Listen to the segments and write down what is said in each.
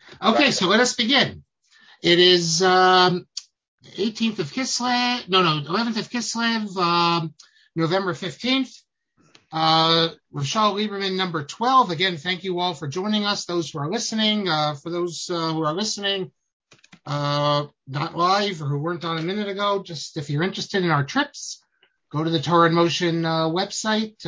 Okay, so let us begin. It is 18th of Kislev, 11th of Kislev, November 15th. Rav Shaul Lieberman, number 12. Again, thank you all for joining us, those who are listening. For those who are listening, not live or who weren't on a minute ago, just if you're interested in our trips, go to the Torah in Motion website.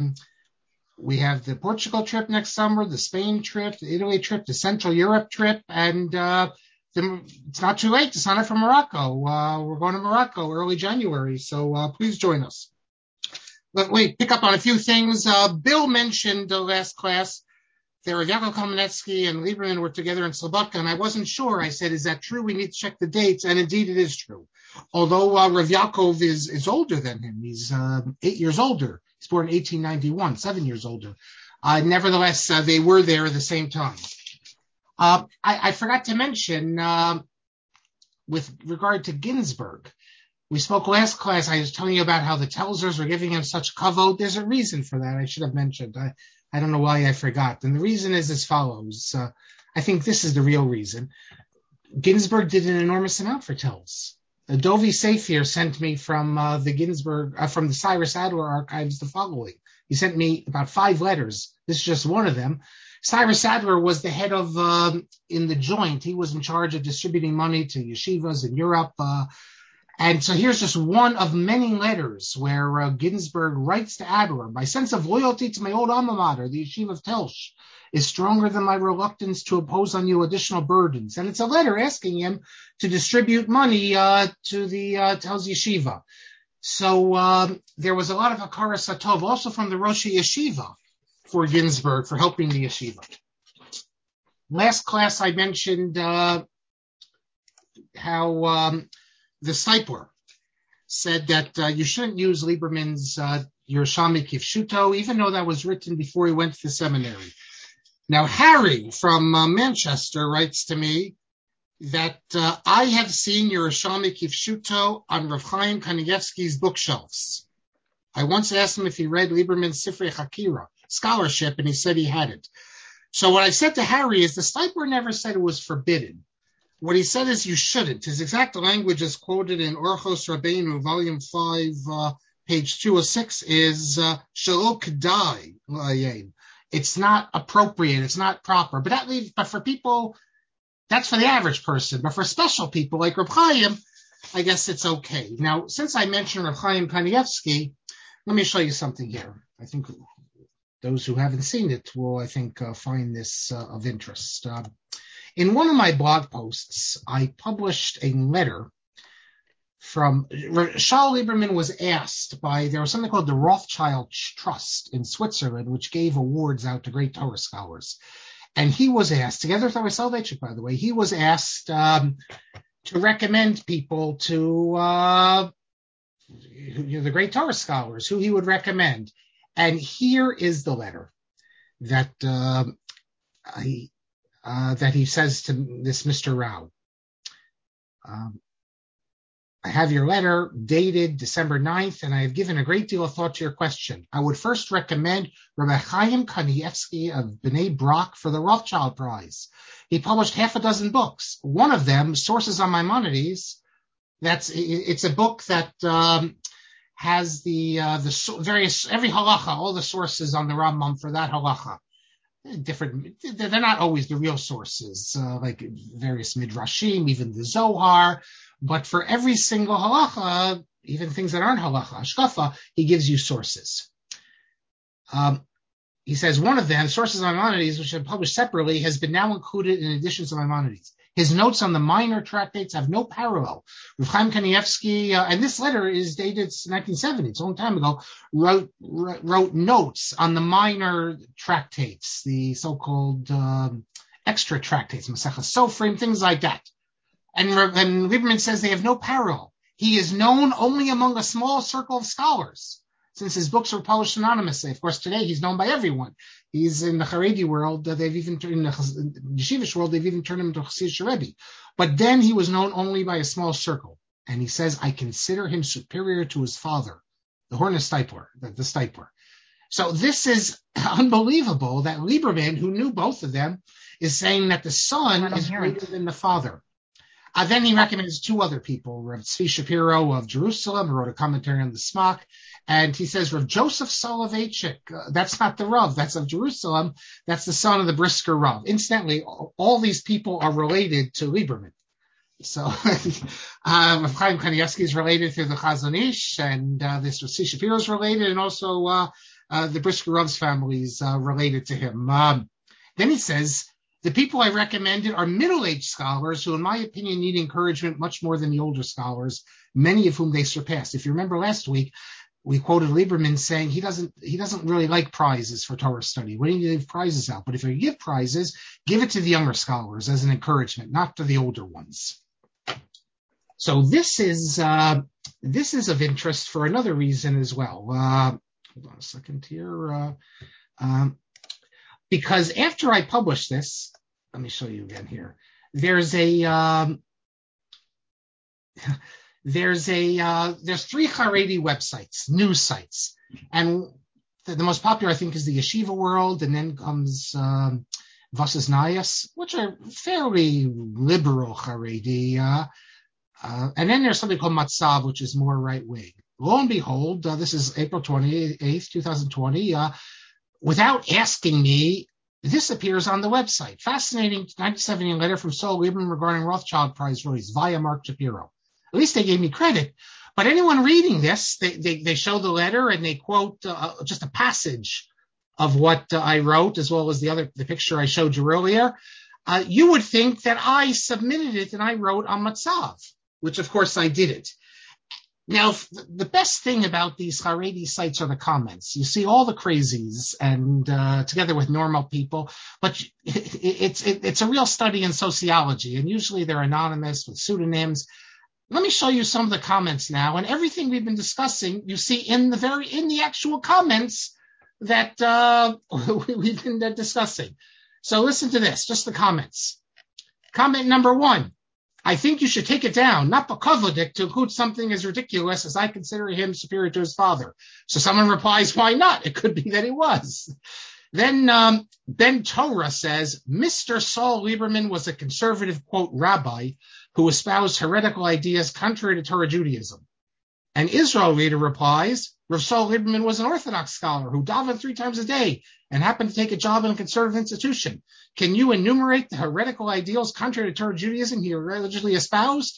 We have the Portugal trip next summer, the Spain trip, the Italy trip, the Central Europe trip, and it's not too late to sign up for Morocco. We're going to Morocco early January, so please join us. Let me pick up on a few things. Bill mentioned the last class that Rav Yaakov Kamenetsky and Lieberman were together in Slobodka, and I wasn't sure. I said, is that true? We need to check the dates, and indeed it is true. Although Rav Yaakov is older than him. He's 8 years older. He's born in 1891, 7 years older. Nevertheless, they were there at the same time. I forgot to mention, with regard to Ginsburg, we spoke last class. I was telling you about how the Telzers were giving him such kavod. There's a reason for that. I should have mentioned. I don't know why I forgot. And the reason is as follows. I think this is the real reason. Ginsburg did an enormous amount for Telz. Dovi Safir sent me from from the Cyrus Adler archives the following. He sent me about 5 letters. This is just one of them. Cyrus Adler was the head of, in the joint, he was in charge of distributing money to yeshivas in Europe. And so here's just one of many letters where Ginsburg writes to Adler, my sense of loyalty to my old alma mater, the yeshiva of Telsh, is stronger than my reluctance to impose on you additional burdens. And it's a letter asking him to distribute money to the Telz yeshiva. So there was a lot of Hakara Satov also from the Rosh Yeshiva for Ginsburg for helping the yeshiva. Last class I mentioned how the Stipler said that you shouldn't use Lieberman's Yerushalmi Kifshuto, even though that was written before he went to the seminary. Now, Harry from Manchester writes to me that I have seen Yerushalmi Kifshuto on Rav Chaim Kanievsky's bookshelves. I once asked him if he read Lieberman's Sifrei Hakira, scholarship, and he said he hadn't. So what I said to Harry is the Stipler never said it was forbidden. What he said is you shouldn't. His exact language is quoted in Orchos Rabbeinu, volume 5, page 206, is Shelo Kedai L'Ayin. It's not appropriate. It's not proper. But for people, that's for the average person. But for special people like Reb Chaim, I guess it's okay. Now, since I mentioned Reb Chaim Kanievsky, let me show you something here. I think those who haven't seen it will, I think, find this of interest. In one of my blog posts, I published a letter from Shaul Lieberman was asked there was something called the Rothschild Trust in Switzerland, which gave awards out to great Torah scholars. And he was asked, together with Rabbi Soloveitchik, by the way, he was asked to recommend people to the great Torah scholars, who he would recommend. And here is the letter that he says to this Mr. Rao. I have your letter dated December 9th, and I have given a great deal of thought to your question. I would first recommend Rabbi Chaim Kanievsky of Bnei Brak for the Rothschild Prize. He published 6 books. One of them, Sources on Maimonides, it's a book that has the various, every halacha, all the sources on the Rambam for that halacha. Different, they're not always the real sources, like various midrashim, even the Zohar, but for every single halacha, even things that aren't halacha, hashkafa, he gives you sources. He says one of them, Sources on Maimonides, which are published separately, has been now included in editions of Maimonides. His notes on the minor tractates have no parallel. Rav Chaim Kanievsky, and this letter is dated 1970, it's a long time ago, wrote notes on the minor tractates, the so-called extra tractates, Maseches Sofrim, things like that. And Lieberman says they have no parallel. He is known only among a small circle of scholars, since his books were published anonymously. Of course, today he's known by everyone. He's in the Haredi world. In the Yeshivish world, they've even turned him into a Chassidish Rebbe. But then he was known only by a small circle. And he says, I consider him superior to his father, the Horner Stipler, the Stipler. So this is unbelievable that Lieberman, who knew both of them, is saying that the son is greater than the father. Then he recommends two other people, Rav Tzvi Shapiro of Jerusalem, who wrote a commentary on the Smach, and he says Rav Joseph Soloveitchik, that's not the Rav, that's of Jerusalem, that's the son of the Brisker Rav. Incidentally, all these people are related to Lieberman. So Rav Chaim Kanievsky is related to the Chazon Ish, and this Rav Tzvi Shapiro is related, and also the Brisker Rav's family is related to him. Then he says, the people I recommended are middle-aged scholars who, in my opinion, need encouragement much more than the older scholars, many of whom they surpassed. If you remember last week, we quoted Lieberman saying he doesn't really like prizes for Torah study. We need to give prizes out. But if you give prizes, give it to the younger scholars as an encouragement, not to the older ones. So this is of interest for another reason as well. Hold on a second here. Because after I publish this, let me show you again here. There's three Haredi websites, news sites, and the most popular I think is the Yeshiva World, and then comes Vasas Nayas, which are fairly liberal Haredi, and then there's something called Matzav, which is more right wing. Lo and behold, this is April 28th, 2020. Without asking me, this appears on the website. Fascinating 1970 letter from Saul Lieberman regarding Rothschild Prize release via Mark Shapiro. At least they gave me credit. But anyone reading this, they show the letter and they quote just a passage of what I wrote, as well as the picture I showed you earlier. You would think that I submitted it and I wrote on Matzav, which of course I didn't. Now, the best thing about these Haredi sites are the comments. You see all the crazies and together with normal people, but it's a real study in sociology, and usually they're anonymous with pseudonyms. Let me show you some of the comments now, and everything we've been discussing, you see in the actual comments that we've been discussing. So listen to this, just the comments. Comment number 1. I think you should take it down, not Bakovodik, to include something as ridiculous as I consider him superior to his father. So someone replies, why not? It could be that he was. Then Ben Torah says, Mr. Saul Lieberman was a conservative, quote, rabbi who espoused heretical ideas contrary to Torah Judaism. An Israel reader replies, Rav Saul Lieberman was an Orthodox scholar who davened 3 times a day and happened to take a job in a conservative institution. Can you enumerate the heretical ideals contrary to Torah Judaism he religiously espoused?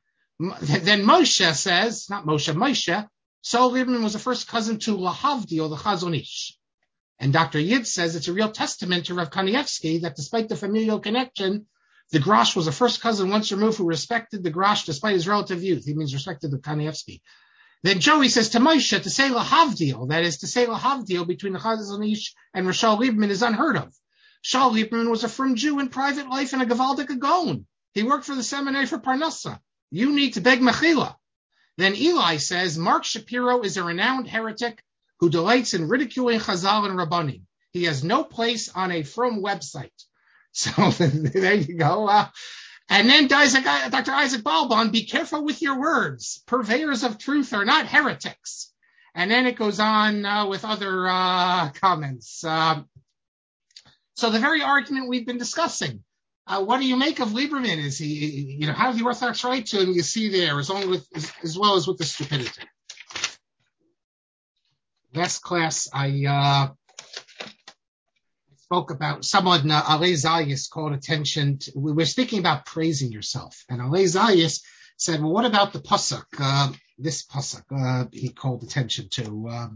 Then Moshe says, not Moshe, Moshe, Saul Lieberman was the first cousin to Lahavdil, the Chazon Ish. And Dr. Yid says it's a real testament to Rav Kanievsky that despite the familial connection, the Grosh was the first cousin once removed who respected the Grosh despite his relative youth. He means respected the Kanievsky. Then Joey says to Moshe, to say Lahavdil, that is to say Lahavdil between the Chazon Ish and Rashal Lieberman is unheard of. Shal Lieberman was a frum Jew in private life and a Gavaldik Gaon. He worked for the seminary for Parnassa. You need to beg Mechila. Then Eli says, Mark Shapiro is a renowned heretic who delights in ridiculing Chazal and Rabbanim. He has no place on a frum website. So there you go. And then Dr. Isaac Balbon, be careful with your words. Purveyors of truth are not heretics. And then it goes on with other comments. So the very argument we've been discussing, what do you make of Lieberman? Is he, how does the Orthodox write to him? You see there, as well as with the stupidity. Last class, I spoke about someone, Alei Zayas, called attention to, we were speaking about praising yourself. And Alei Zayas said, well, what about the Pasuk? This Pasuk, he called attention to.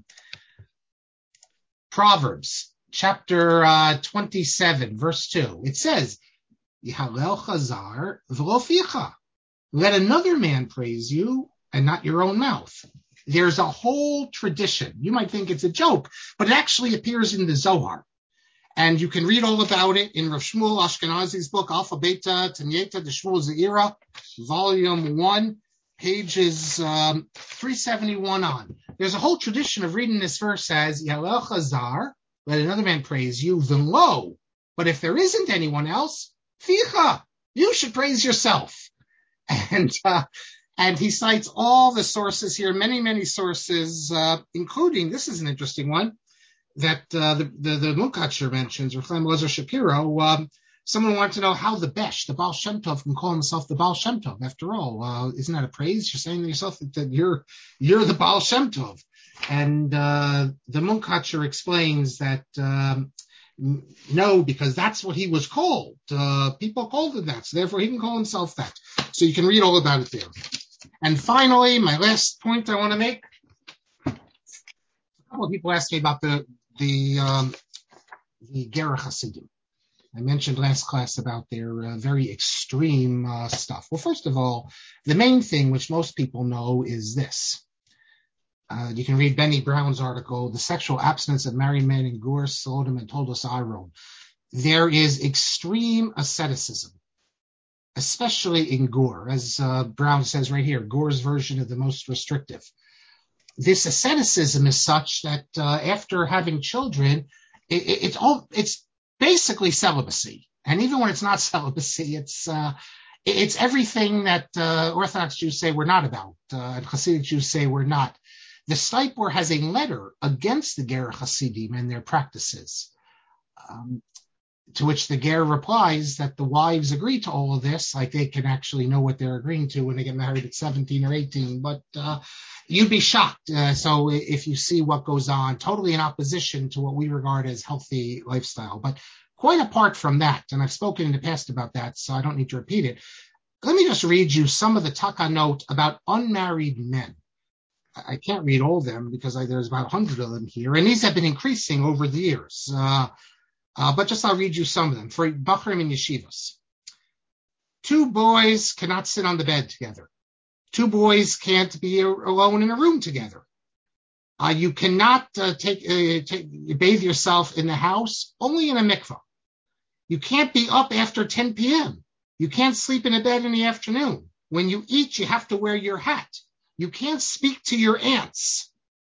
Proverbs, chapter 27, verse 2. It says, Yihalel chazar v'lo ficha. Let another man praise you and not your own mouth. There's a whole tradition. You might think it's a joke, but it actually appears in the Zohar. And you can read all about it in Rav Shmuel Ashkenazi's book, Alpha Beta Tanyeta de Shmuel Zeira, volume 1, pages 371 on. There's a whole tradition of reading this verse as, Yalel Chazar, let another man praise you, v'lo. But if there isn't anyone else, ficha, you should praise yourself. And he cites all the sources here, many, many sources, including, this is an interesting one, that the Mukatcher mentions, or Chaim Lezer Shapiro, Someone wanted to know how the Baal Shem Tov, can call himself the Baal Shem Tov. After all, isn't that a praise? You're saying to yourself that you're the Baal Shem Tov. And the Munkacher explains that no, because that's what he was called. People called him that, so therefore he can call himself that. So you can read all about it there. And finally, my last point I want to make. A couple of people asked me about the Ger Hasidim. I mentioned last class about their very extreme stuff. Well, first of all, the main thing which most people know is this. You can read Benny Brown's article, The Sexual Abstinence of Married Men in Gur, Sodom, and Toldos Aharon. There is extreme asceticism, especially in Gur, as Brown says right here, Gur's version of the most restrictive. This asceticism is such that after having children, it's basically celibacy. And even when it's not celibacy, it's everything that Orthodox Jews say we're not about, and Hasidic Jews say we're not. The Steipler has a letter against the Ger Hasidim and their practices, to which the Ger replies that the wives agree to all of this, like they can actually know what they're agreeing to when they get married at 17 or 18, but you'd be shocked. So if you see what goes on, totally in opposition to what we regard as healthy lifestyle. But quite apart from that, and I've spoken in the past about that, so I don't need to repeat it, let me just read you some of the takanot about unmarried men. I can't read all of them because there's about 100 of them here, and these have been increasing over the years. But just I'll read you some of them. For Bachrim and Yeshivas. 2 boys cannot sit on the bed together. 2 boys can't be alone in a room together. You cannot bathe yourself in the house, only in a mikvah. You can't be up after 10 p.m. You can't sleep in a bed in the afternoon. When you eat, you have to wear your hat. You can't speak to your aunts.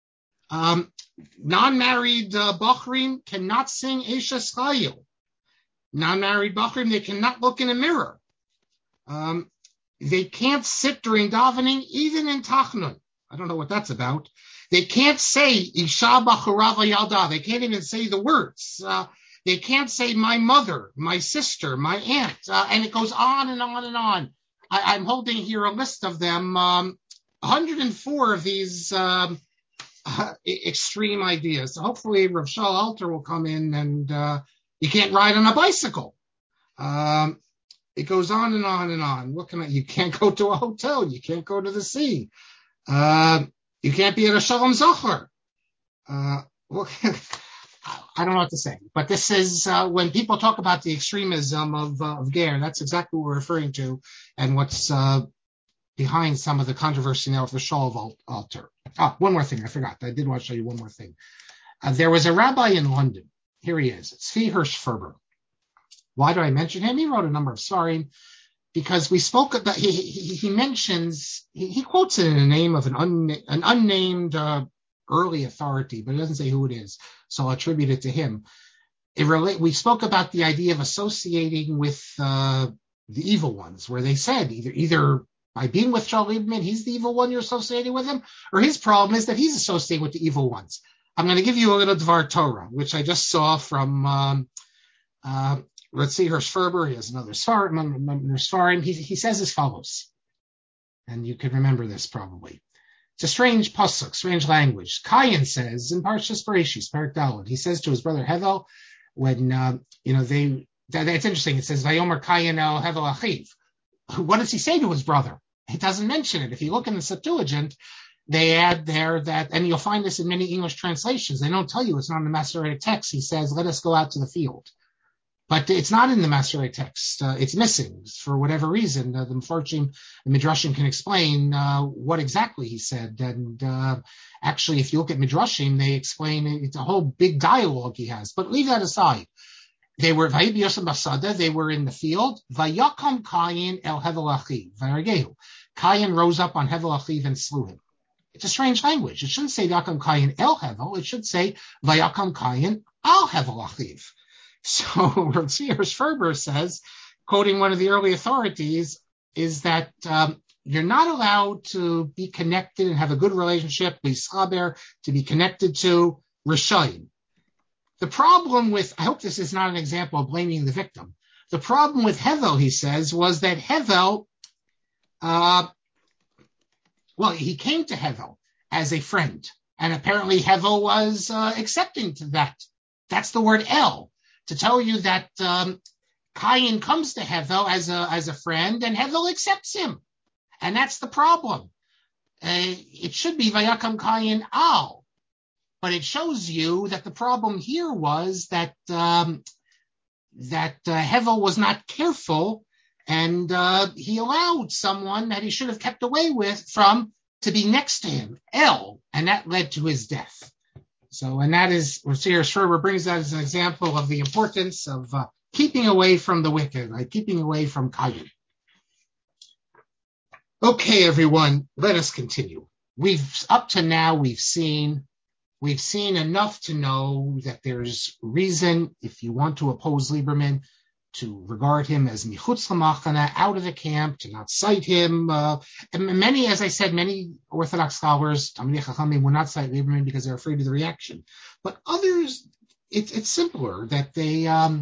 Non-married Bachrim cannot sing Eshes Chayil. Non-married Bachrim, they cannot look in a mirror. They can't sit during davening, even in Tachnun. I don't know what that's about. They can't say Isha Bachura V'Yalda. They can't even say the words. They can't say my mother, my sister, my aunt, and it goes on and on and on. I'm holding here a list of them. 104 of these extreme ideas. So hopefully Rav Shaul Alter will come in, and you can't ride on a bicycle. It goes on and on and on. You can't go to a hotel. You can't go to the sea. You can't be at a Shalom Zachar. I don't know what to say, but this is when people talk about the extremism of Ger, that's exactly what we're referring to, and what's behind some of the controversy now with the Shaul Alter. One more thing, I forgot. I did want to show you one more thing. There was a rabbi in London. Here he is, Tzvi Hirsch-Ferber. Why do I mention him? He wrote a number of svarim because we spoke about. He mentions he quotes it in the name of an unnamed early authority, but it doesn't say who it is, so I'll attribute it to him. We spoke about the idea of associating with the evil ones, where they said either by being with Shaul Lieberman, he's the evil one, you're associating with him, or his problem is that he's associating with the evil ones. I'm going to give you a little Dvar Torah, which I just saw from Tzvi Hirsch-Ferber. He has another svarim. He says as follows, and you can remember this probably. It's a strange pasuk, strange language. Kayin says in Parshas Bereshis, Perek Daled, he says to his brother Hevel, when that's interesting. It says Vayomer Kayin el Hevel achiv. What does he say to his brother? He doesn't mention it. If you look in the Septuagint, they add there that, and you'll find this in many English translations. They don't tell you it's not in the Masoretic text. He says, "Let us go out to the field." But it's not in the Masoretic text. It's missing for whatever reason. The Midrashim can explain what exactly he said. And actually, if you look at Midrashim, they explain it's a whole big dialogue he has. But leave that aside. They were Vayib Yosem Basada. They were in the field. Vayakam Kayin el Hevel Achiv Vayargehu. Kayin rose up on Hevel Achiv and slew him. It's a strange language. It shouldn't say Vayakam Kayin el Hevel. It should say Vayakam Kayin al Hevel Achiv. So Tzvi Hirsch-Ferber says, quoting one of the early authorities, is that you're not allowed to be connected and have a good relationship, to be connected to Rishayim. The problem with, I hope this is not an example of blaming the victim, The problem with Hevel, he says, was that Hevel, he came to Hevel as a friend, and apparently Hevel was accepting to that. That's the word El, to tell you that Cain comes to Hevel as a friend, and Hevel accepts him. And that's the problem. It should be Vayakam Cain Al, but it shows you that the problem here was that Hevel was not careful, and he allowed someone that he should have kept away from to be next to him, El, and that led to his death. So, and that is, Rav Schroeder brings that as an example of the importance of keeping away from the wicked, right? Keeping away from Cain. Okay, everyone, let us continue. Up to now, we've seen enough to know that there's reason, if you want to oppose Lieberman, to regard him as michutz l'machana, out of the camp, to not cite him. And many Orthodox scholars, Talmidei Chachamim, will not cite Lieberman because they're afraid of the reaction. But others, it's simpler that they'll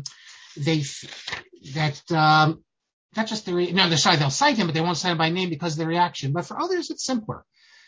cite him, but they won't cite him by name because of the reaction. But for others, it's simpler.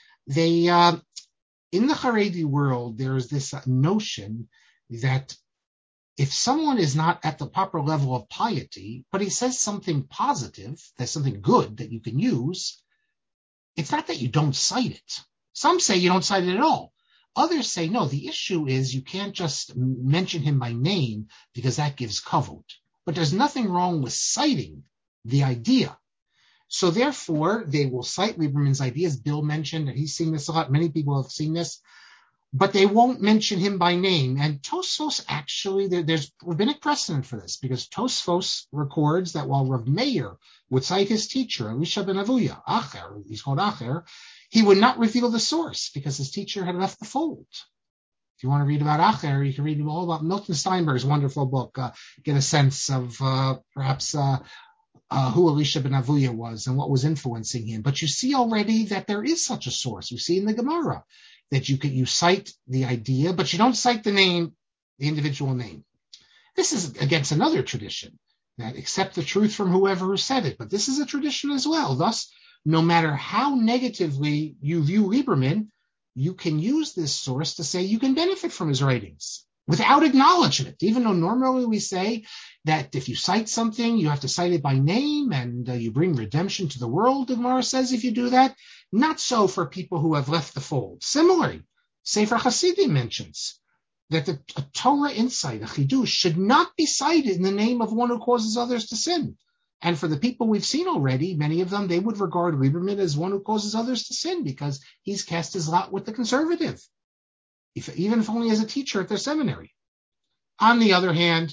In the Haredi world, there is this notion that if someone is not at the proper level of piety, but he says something positive, that's something good that you can use, it's not that you don't cite it. Some say you don't cite it at all. Others say, no, the issue is you can't just mention him by name because that gives kavod. But there's nothing wrong with citing the idea. So therefore, they will cite Lieberman's ideas. Bill mentioned that he's seen this a lot. Many people have seen this. But they won't mention him by name. And Tosfos actually, there's rabbinic precedent for this, because Tosfos records that while Rav Meir would cite his teacher, Elisha ben Avuya, Acher, he's called Acher, he would not reveal the source because his teacher had left the fold. If you want to read about Acher, you can read all about Milton Steinberg's wonderful book, get a sense of perhaps who Elisha ben Avuya was and what was influencing him. But you see already that there is such a source. We see in the Gemara that you cite the idea, but you don't cite the name, the individual name. This is against another tradition, that accept the truth from whoever who said it. But this is a tradition as well. Thus, no matter how negatively you view Lieberman, you can use this source to say you can benefit from his writings without acknowledgement, even though normally we say that if you cite something, you have to cite it by name and you bring redemption to the world, the Gemara says if you do that. Not so for people who have left the fold. Similarly, Sefer Hasidim mentions that a Torah insight, a chidush, should not be cited in the name of one who causes others to sin. And for the people we've seen already, many of them, they would regard Lieberman as one who causes others to sin because he's cast his lot with the conservative, even if only as a teacher at their seminary. On the other hand,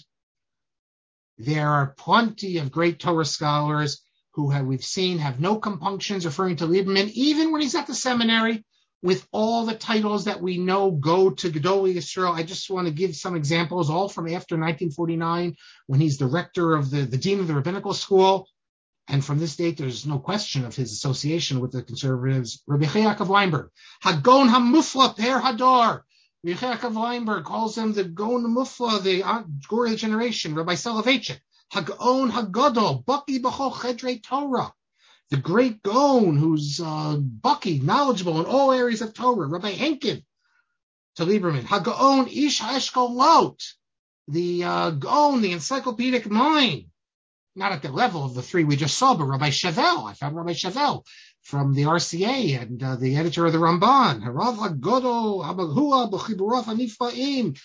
there are plenty of great Torah scholars who we've seen have no compunctions referring to Lieberman, even when he's at the seminary, with all the titles that we know go to Gedolei Yisrael. I just want to give some examples, all from after 1949, when he's the rector of the dean of the rabbinical school. And from this date, there's no question of his association with the conservatives. Rabbi Yaakov Weinberg, Hagon HaMufla Per Hador. Rabbi Yaakov Weinberg calls him the Gon Mufla, the glory of the generation. Rabbi Soloveitchik, Hagon Hagodol, Baki B'chol Chedrei Torah. The great Gaon, who's Baki, knowledgeable in all areas of Torah. Rabbi Henkin to Lieberman. Hagaon Ish HaEshkolot, the Gaon, the encyclopedic mind. Not at the level of the three we just saw, but Rabbi Chavel. I found Rabbi Chavel from the RCA and the editor of the Ramban. Harav HaGodol Habahua B'chiburov HaNifla'im.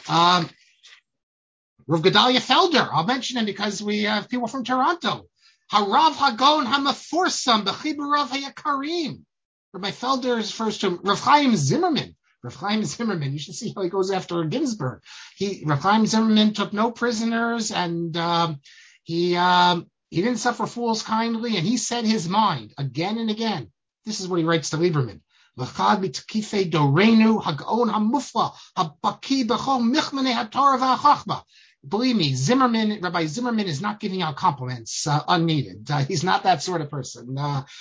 Rav Gedalia Felder. I'll mention him because we have people from Toronto. Harav Hagon Hamaforsam B'chiburov Hayakarim. Rabbi Felder refers to Rav Chaim Zimmerman. Rav Chaim Zimmerman. You should see how he goes after Ginsburg. Rav Chaim Zimmerman took no prisoners, and he didn't suffer fools kindly, and he said his mind again and again. This is what he writes to Lieberman. L'chad b'tkifei dorenu Hagon Hamufla Habaki B'chol Michmanei HaTorah VaChachma. Believe me, Rabbi Zimmerman is not giving out compliments unneeded. He's not that sort of person.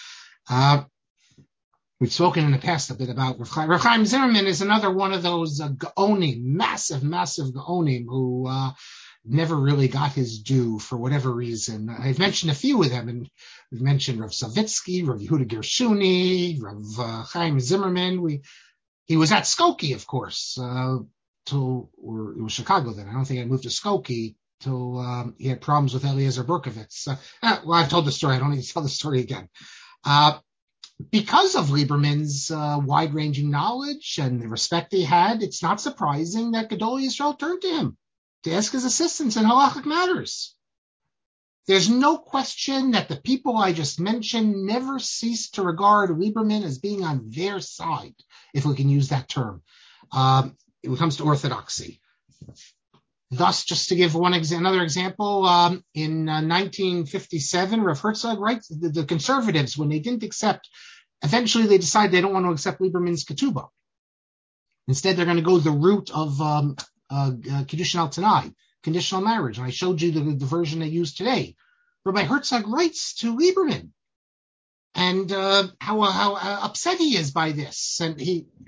We've spoken in the past a bit about Rav Chaim Zimmerman is another one of those Gaonim, massive Gaonim, who never really got his due for whatever reason. I've mentioned a few of them, and we've mentioned Rav Savitsky, Rav Yehuda Gershuni, Rav Chaim Zimmerman. He was at Skokie, of course, or it was Chicago then. I don't think I moved to Skokie till he had problems with Eliezer Berkovitz. Well, I've told the story. I don't need to tell the story again. Because of Lieberman's wide-ranging knowledge and the respect he had, it's not surprising that Gedolei Yisrael turned to him to ask his assistance in halachic matters. There's no question that the people I just mentioned never ceased to regard Lieberman as being on their side, if we can use that term, when it comes to orthodoxy. Thus, just to give another example, in 1957, Rav Herzog writes the conservatives, when they didn't accept, eventually they decided they don't want to accept Lieberman's ketubah. Instead, they're going to go the route of Kiddushin al Tanai, conditional marriage. And I showed you the version they use today. Rabbi Herzog writes to Lieberman and how upset he is by this. And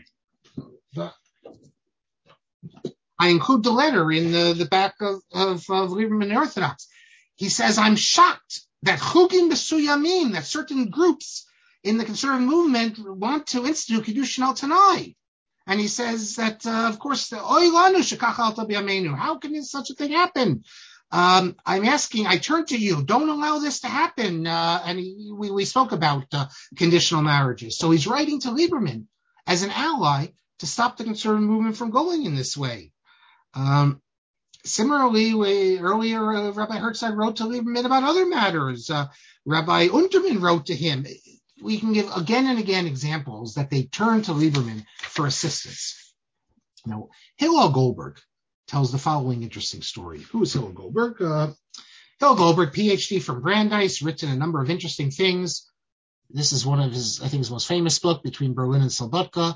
I include the letter in the back of Lieberman Orthodox. He says, I'm shocked that chugim b'suyamin, that certain groups in the conservative movement want to institute Kiddushin al Tanai. And he says that, of course, oy lanu shekach alta b'yameinu. How can such a thing happen? I'm asking, I turn to you, don't allow this to happen. And we spoke about conditional marriages. So he's writing to Lieberman as an ally to stop the conservative movement from going in this way. Similarly, earlier Rabbi Herzog wrote to Lieberman about other matters. Rabbi Unterman wrote to him. We can give again and again examples that they turn to Lieberman for assistance. Now, Hillel Goldberg tells the following interesting story. Who is Hillel Goldberg? Hillel Goldberg, PhD from Brandeis, written a number of interesting things. This is one of his, I think, his most famous book, Between Berlin and Slobodka.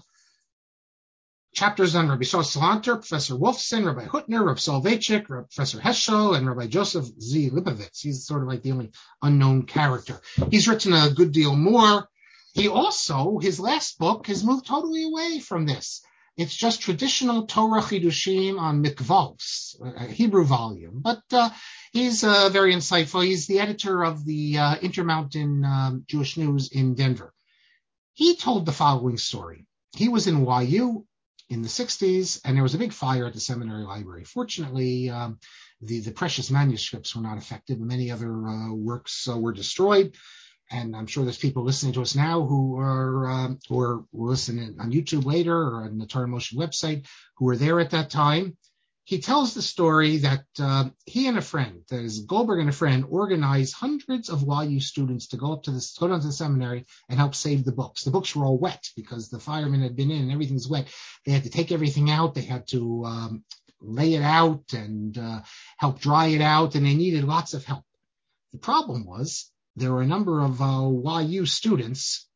Chapters on Rabbi Shlomo Salanter, Professor Wolfson, Rabbi Hutner, Rabbi Soloveitchik, Professor Heschel, and Rabbi Joseph Z. Lipovitz. He's sort of like the only unknown character. He's written a good deal more. He also, his last book, has moved totally away from this. It's just traditional Torah Chidushim on mikvos, a Hebrew volume. But he's very insightful. He's the editor of the Intermountain Jewish News in Denver. He told the following story. He was in YU in the 60s, and there was a big fire at the seminary library. Fortunately, the precious manuscripts were not affected. Many other works were destroyed. And I'm sure there's people listening to us now who are listening on YouTube later or on the Torah Motion website who were there at that time. He tells the story that he and a friend, that is Goldberg and a friend, organized hundreds of YU students to go down to the seminary and help save the books. The books were all wet because the firemen had been in and everything's wet. They had to take everything out. They had to lay it out and help dry it out, and they needed lots of help. The problem was there were a number of YU students,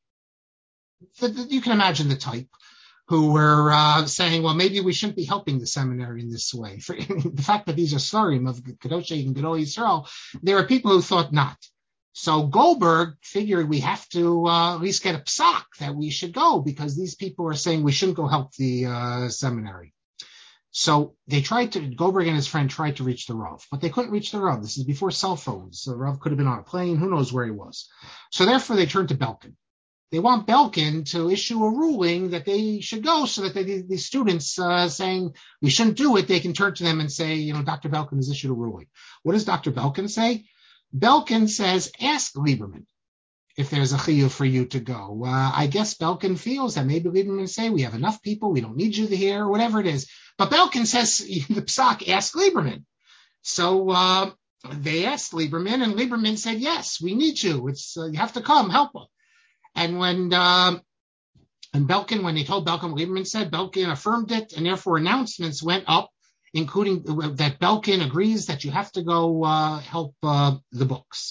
you can imagine the type, who were saying, well, maybe we shouldn't be helping the seminary in this way. For the fact that these are Svarim of Kedoshei and Gedolei Yisrael, there are people who thought not. So Goldberg figured we have to at least get a psak that we should go because these people are saying we shouldn't go help the seminary. So Goldberg and his friend tried to reach the Rav, but they couldn't reach the Rav. This is before cell phones. The Rav could have been on a plane. Who knows where he was? So therefore they turned to Belkin. They want Belkin to issue a ruling that they should go so that the students saying we shouldn't do it, they can turn to them and say, Dr. Belkin has issued a ruling. What does Dr. Belkin say? Belkin says, ask Lieberman if there's a chiyuv for you to go. I guess Belkin feels that maybe Lieberman say we have enough people, we don't need you here, or whatever it is. But Belkin says, the psak, ask Lieberman. So they asked Lieberman, and Lieberman said, yes, we need you. You have to come, help us. And when they told Belkin, Lieberman said, Belkin affirmed it, and therefore announcements went up, including that Belkin agrees that you have to go help the books.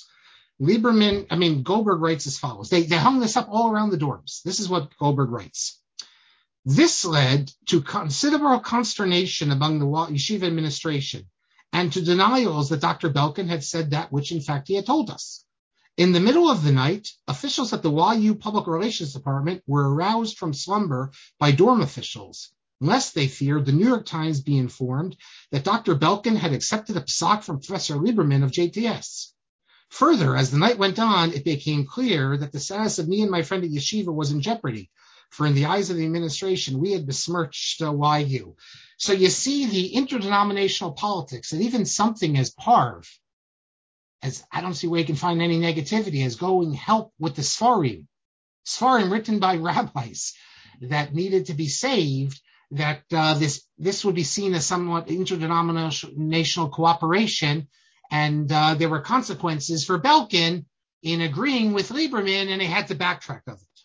Goldberg writes as follows. They hung this up all around the dorms. This is what Goldberg writes. This led to considerable consternation among the yeshiva administration and to denials that Dr. Belkin had said that which in fact he had told us. In the middle of the night, officials at the YU Public Relations Department were aroused from slumber by dorm officials lest they feared the New York Times be informed that Dr. Belkin had accepted a psak from Professor Lieberman of JTS. Further, as the night went on, it became clear that the status of me and my friend at yeshiva was in jeopardy, for in the eyes of the administration, we had besmirched YU. So you see the interdenominational politics, and even something as Parv, as I don't see where you can find any negativity, as going help with the Sfarim written by rabbis that needed to be saved, that this would be seen as somewhat interdenominational cooperation, and there were consequences for Belkin in agreeing with Lieberman, and they had to backtrack of it.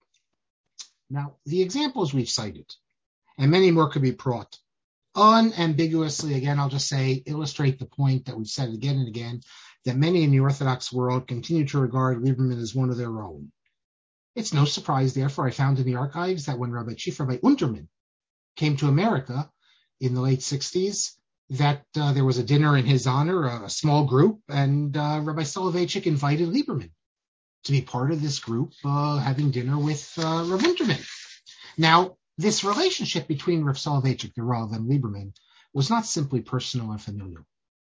Now, the examples we've cited, and many more could be brought, unambiguously, again, I'll just say, illustrate the point that we've said again and again, that many in the Orthodox world continue to regard Lieberman as one of their own. It's no surprise, therefore, I found in the archives that when Chief Rabbi Unterman came to America in the late 60s, that there was a dinner in his honor, a small group, and Rabbi Soloveitchik invited Lieberman to be part of this group, having dinner with Rav Unterman. Now, this relationship between Rav Soloveitchik, the Rav, and Lieberman was not simply personal and familial.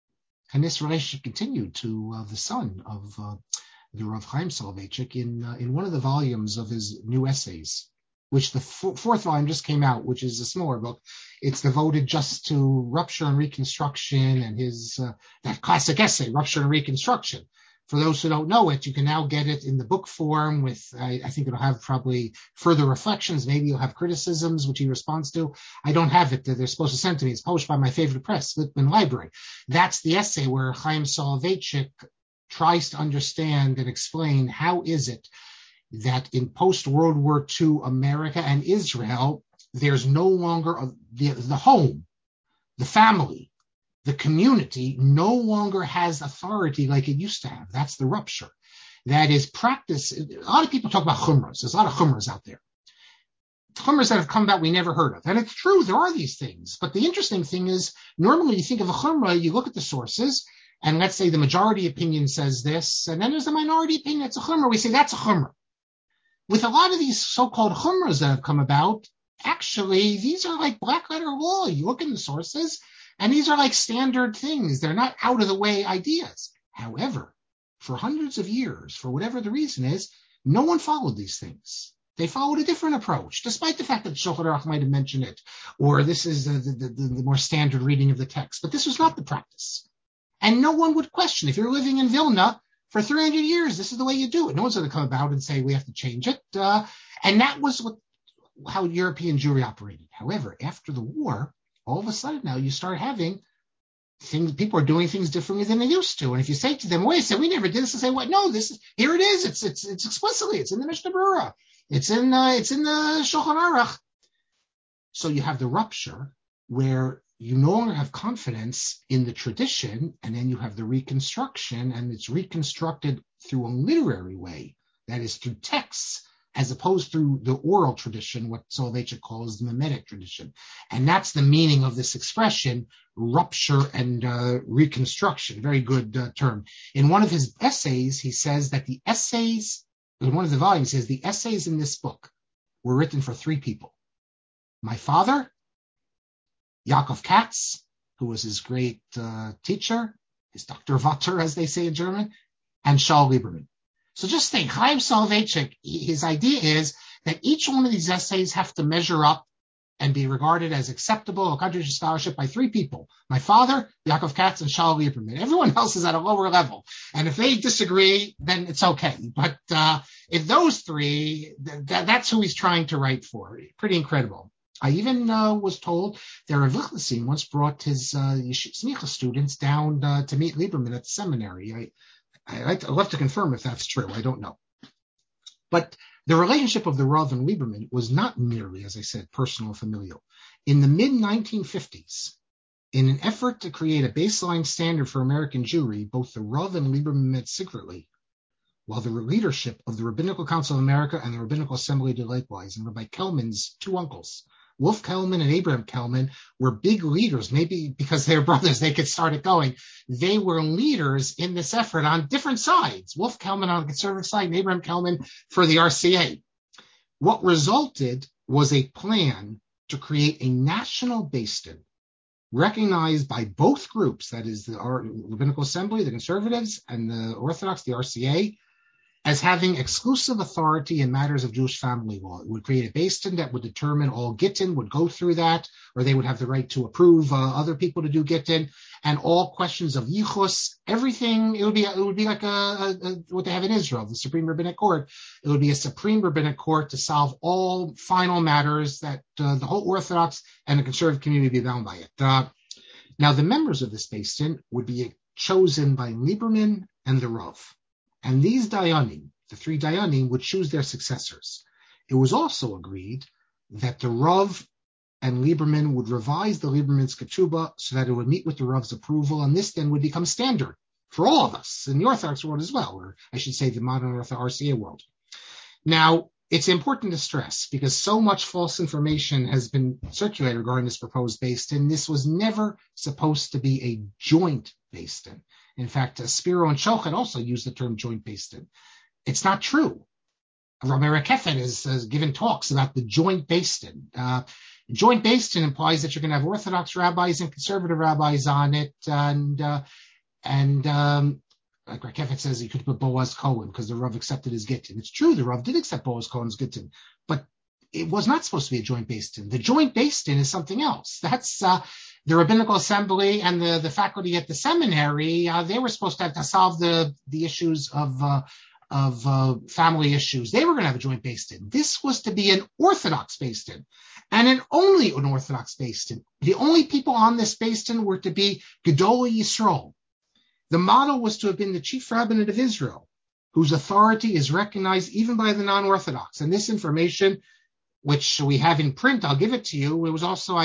And this relationship continued to the son of the Rav Chaim Soloveitchik in one of the volumes of his new essays, which the fourth volume just came out, which is a smaller book. It's devoted just to rupture and reconstruction and his that classic essay, Rupture and Reconstruction. For those who don't know it, you can now get it in the book form with, I think it'll have probably further reflections. Maybe you'll have criticisms, which he responds to. I don't have it. They're supposed to send to me. It's published by my favorite press, Lippman Library. That's the essay where Chaim Soloveitchik tries to understand and explain how is it that in post-World War II America and Israel, there's no longer the home, the family, the community no longer has authority like it used to have. That's the rupture. That is practice. A lot of people talk about chumras. There's a lot of chumras out there. Chumras that have come about we never heard of. And it's true, there are these things. But the interesting thing is, normally you think of a chumra, you look at the sources, and let's say the majority opinion says this, and then there's a minority opinion that's a chumra. We say that's a chumra. With a lot of these so-called chumras that have come about, actually, these are like black letter law. You look in the sources, and these are like standard things. They're not out of the way ideas. However, for hundreds of years, for whatever the reason is, no one followed these things. They followed a different approach, despite the fact that Shulchan Aruch might have mentioned it, or this is the more standard reading of the text. But this was not the practice. And no one would question. If you're living in Vilna for 300 years, this is the way you do it. No one's going to come about and say, we have to change it. And that was how European Jewry operated. However, after the war, all of a sudden now you start having things, people are doing things differently than they used to. And if you say to them, wait a second, we never did this, and say, what? No, here it is. It's explicitly, it's in the Mishnah Berurah. It's in the Shulchan Aruch. So you have the rupture where you no longer have confidence in the tradition, and then you have the reconstruction, and it's reconstructed through a literary way, that is through texts, as opposed to the oral tradition, what Soloveitchik calls the mimetic tradition. And that's the meaning of this expression, rupture and reconstruction. Very good term. In one of his essays, he says that the essays, in one of the volumes, he says the essays in this book were written for three people. My father, Yaakov Katz, who was his great teacher, his Dr. Vater, as they say in German, and Shaul Lieberman. So just think, Chaim Soloveitchik, his idea is that each one of these essays have to measure up and be regarded as acceptable or contrary to scholarship by three people. My father, Yaakov Katz, and Shaul Lieberman. Everyone else is at a lower level. And if they disagree, then it's okay. But if those three, that's who he's trying to write for. Pretty incredible. I even was told that Rav Lichtenstein once brought his smicha students down to meet Lieberman at the seminary. I'd love to confirm if that's true. I don't know. But the relationship of the Rav and Lieberman was not merely, as I said, personal or familial. In the mid-1950s, in an effort to create a baseline standard for American Jewry, both the Rav and Lieberman met secretly, while the leadership of the Rabbinical Council of America and the Rabbinical Assembly did likewise, and Rabbi Kelman's two uncles, Wolf Kelman and Abraham Kelman, were big leaders. Maybe because they were brothers, they could start it going. They were leaders in this effort on different sides. Wolf Kelman on the conservative side and Abraham Kelman for the RCA. What resulted was a plan to create a national Beis Din recognized by both groups, that is the Rabbinical Assembly, the Conservatives, and the Orthodox, the RCA, as having exclusive authority in matters of Jewish family law. It would create a Beis Din that would determine all Gittin would go through that, or they would have the right to approve other people to do Gittin, and all questions of Yichus, everything. It would be like what they have in Israel, the Supreme Rabbinic Court. It would be a Supreme Rabbinic Court to solve all final matters that the whole Orthodox and the conservative community would be bound by it. Now, the members of this Beis Din would be chosen by Lieberman and the Rav. And these Dayanim, the three Dayanim, would choose their successors. It was also agreed that the Rav and Lieberman would revise the Lieberman's Ketubah so that it would meet with the Rav's approval, and this then would become standard for all of us in the Orthodox world as well, or I should say the modern Orthodox RCA world. Now, it's important to stress, because so much false information has been circulated regarding this proposed Beis Din. This was never supposed to be a joint Beis Din. In fact, Spiro and Shochet also used the term joint Beis Din. It's not true. Rabbi Rekefet has given talks about the joint Beis Din. Joint Beis Din implies that you're going to have Orthodox rabbis and conservative rabbis on it, and like Rekefet says, he could put Boaz Cohen because the Rav accepted his Gittin. It's true, the Rav did accept Boaz Cohen's Gittin, but it was not supposed to be a joint Beis Din. The joint Beis Din is something else. That's the Rabbinical Assembly and the faculty at the seminary. They were supposed to have to solve the issues of family issues. They were going to have a joint Beis Din. This was to be an Orthodox Beis Din, and only an Orthodox Beis Din. The only people on this Beis Din were to be Gedolei Yisrael. The model was to have been the chief rabbinate of Israel, whose authority is recognized even by the non-Orthodox. And this information, which we have in print, I'll give it to you. It was also,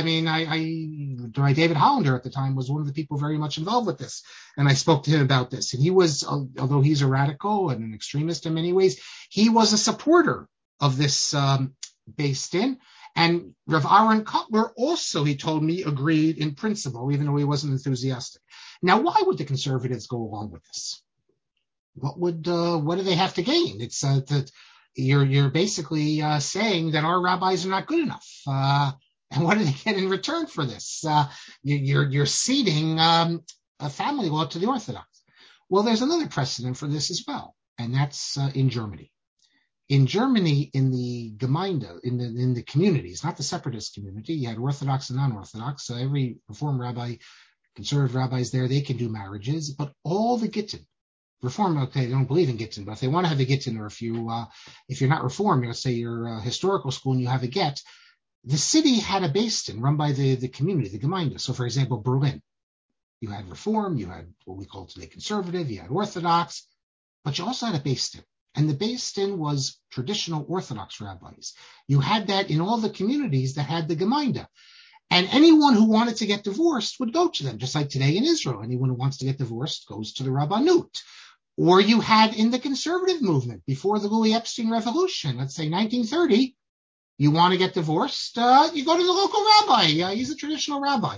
David Hollander at the time was one of the people very much involved with this. And I spoke to him about this. And he was, although he's a radical and an extremist in many ways, he was a supporter of this Beis Din. And Rav Aaron Kotler also, he told me, agreed in principle, even though he wasn't enthusiastic. Now, why would the conservatives go along with this? What do they have to gain? It's that you're basically saying that our rabbis are not good enough. And what do they get in return for this? You're ceding a family law to the Orthodox. Well, there's another precedent for this as well, and that's in Germany. In Germany, in the Gemeinde, in the communities, not the separatist community, you had Orthodox and non-Orthodox. So every Reform rabbi, conservative rabbis there, they can do marriages, but all the Gittin, Reform, okay, they don't believe in Gittin, but if they want to have a Gittin, or if you're not Reform, let's say you're a historical school and you have a get, the city had a Beis Din run by the community, the Gemeinde. So, for example, Berlin, you had Reform, you had what we call today conservative, you had Orthodox, but you also had a Beis Din. And the Beis Din was traditional Orthodox rabbis. You had that in all the communities that had the Gemeinde. And anyone who wanted to get divorced would go to them, just like today in Israel. Anyone who wants to get divorced goes to the Rabbanut. Or you had in the conservative movement before the Louis Epstein revolution, let's say 1930, you want to get divorced, you go to the local rabbi. He's a traditional rabbi.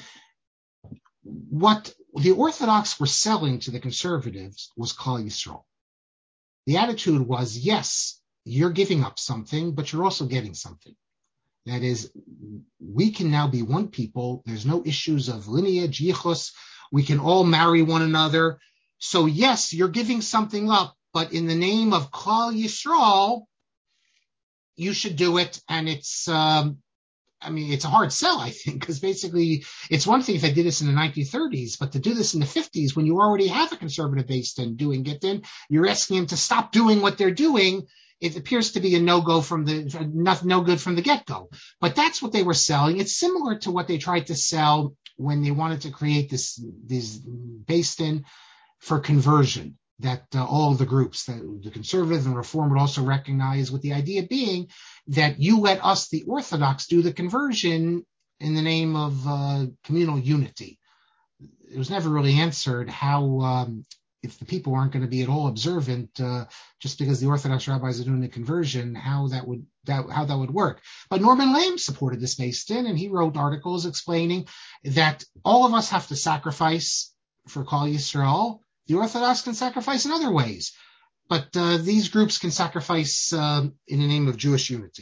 What the Orthodox were selling to the conservatives was Klal Yisrael. The attitude was, yes, you're giving up something, but you're also getting something. That is, we can now be one people. There's no issues of lineage, yichus. We can all marry one another. So yes, you're giving something up, but in the name of Klal Yisrael, you should do it. And it's a hard sell, I think, because basically it's one thing if they did this in the 1930s, but to do this in the 50s, when you already have a conservative Beis Din doing Gittin, you're asking them to stop doing what they're doing. It appears to be a no good from the get-go. But that's what they were selling. It's similar to what they tried to sell when they wanted to create this Beis Din for conversion, that all the groups, the conservative and Reform, would also recognize, with the idea being that you let us, the Orthodox, do the conversion in the name of communal unity. It was never really answered how, if the people aren't going to be at all observant, just because the Orthodox rabbis are doing the conversion, how that would work. But Norman Lamb supported this Beis Din, and he wrote articles explaining that all of us have to sacrifice for Klal Yisrael. The Orthodox can sacrifice in other ways, but these groups can sacrifice in the name of Jewish unity.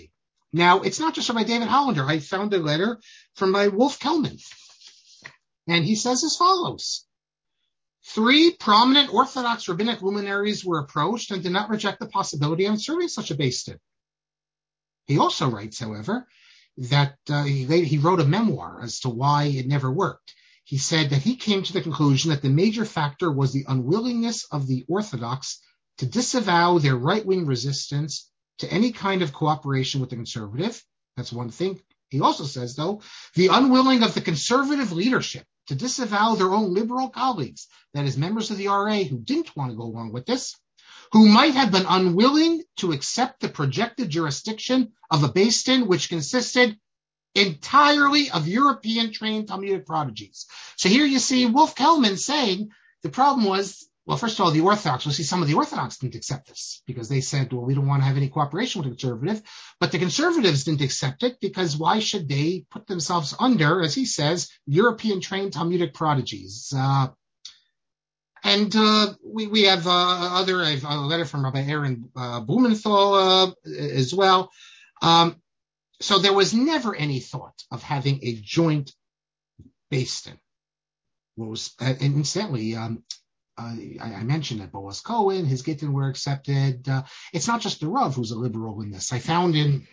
Now, it's not just by David Hollander. I found a letter from by Wolf Kelman, and he says as follows. 3 prominent Orthodox rabbinic luminaries were approached and did not reject the possibility of serving such a beis din. He also writes, however, that he wrote a memoir as to why it never worked. He said that he came to the conclusion that the major factor was the unwillingness of the Orthodox to disavow their right-wing resistance to any kind of cooperation with the conservative. That's one thing. He also says, though, the unwilling of the conservative leadership to disavow their own liberal colleagues, that is, members of the RA who didn't want to go along with this, who might have been unwilling to accept the projected jurisdiction of a beis din which consisted entirely of European-trained Talmudic prodigies. So here you see Wolf Kelman saying the problem was, well, first of all, the Orthodox, we'll see some of the Orthodox didn't accept this because they said, well, we don't want to have any cooperation with the conservative, but the conservatives didn't accept it because why should they put themselves under, as he says, European-trained Talmudic prodigies? We have I have a letter from Rabbi Aaron Blumenthal as well. So there was never any thought of having a joint beis din. And incidentally, I mentioned that Boaz Cohen, his Gittin were accepted. It's not just the Rav who's a liberal in this. I found in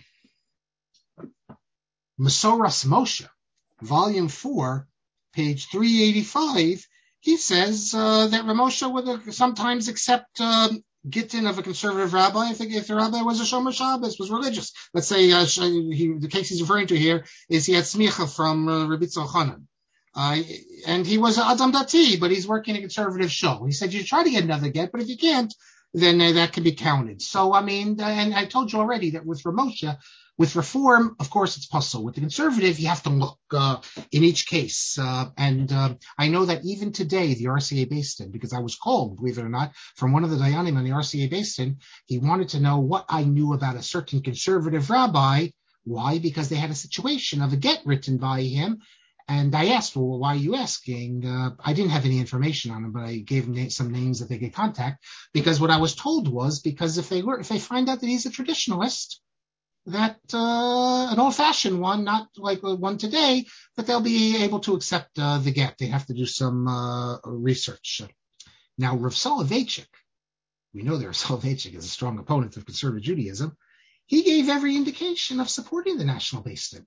Masoras Moshe, volume 4, page 385, he says that Ramosha would sometimes accept Gittin of a conservative rabbi if the rabbi was a Shomer Shabbos, was religious. Let's say the case he's referring to here is he had smicha from Rabbi Tzolchanan. And he was Adam Dati, but he's working a conservative show. He said, you try to get another get, but if you can't, then that can be counted. So, I mean, and I told you already that with Ramosha, with Reform, of course, it's possible. With the conservative, you have to look in each case. I know that even today, the RCA beis din, because I was called, believe it or not, from one of the Dayanim on the RCA beis din, he wanted to know what I knew about a certain conservative rabbi. Why? Because they had a situation of a get written by him. And I asked, well, why are you asking? I didn't have any information on him, but I gave him some names that they could contact. Because what I was told was, because if they find out that he's a traditionalist, that an old-fashioned one, not like one today, that they'll be able to accept the get. They have to do some research. Now, Rav Soloveitchik, we know that Rav Soloveitchik is a strong opponent of conservative Judaism. He gave every indication of supporting the national beis din.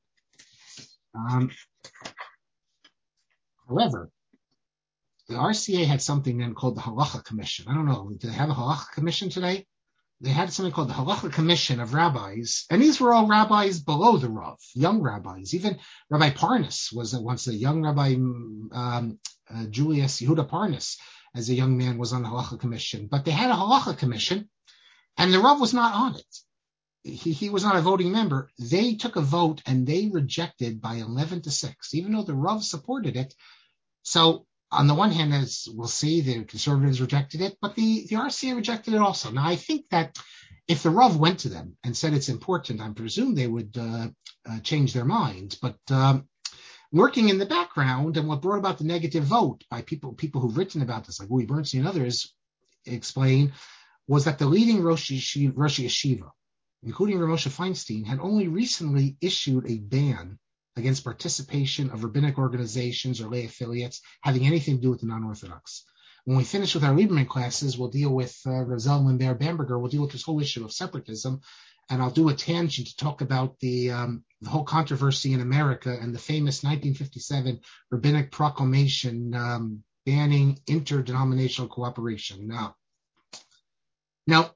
However, the RCA had something then called the Halacha Commission. I don't know, do they have a Halacha Commission today? They had something called the Halacha Commission of rabbis, and these were all rabbis below the Rav, young rabbis. Even Rabbi Parnas was once a young Rabbi, Julius Yehuda Parnas, as a young man, was on the Halacha Commission. But they had a Halacha Commission, and the Rav was not on it. He was not a voting member. They took a vote, and they rejected by 11-6, even though the Rav supported it. So on the one hand, as we'll see, the conservatives rejected it, but the RCA rejected it also. Now, I think that if the Rav went to them and said it's important, I presume they would change their minds. But working in the background, and what brought about the negative vote by people who've written about this, like Louis Bernstein and others explain, was that the leading Rosh Yeshiva, including Rav Moshe Feinstein, had only recently issued a ban against participation of rabbinic organizations or lay affiliates having anything to do with the non-Orthodox. When we finish with our Lieberman classes, we'll deal with Rav Zalman Ber Bamberger. We'll deal with this whole issue of separatism, and I'll do a tangent to talk about the whole controversy in America and the famous 1957 rabbinic proclamation banning interdenominational cooperation. Now,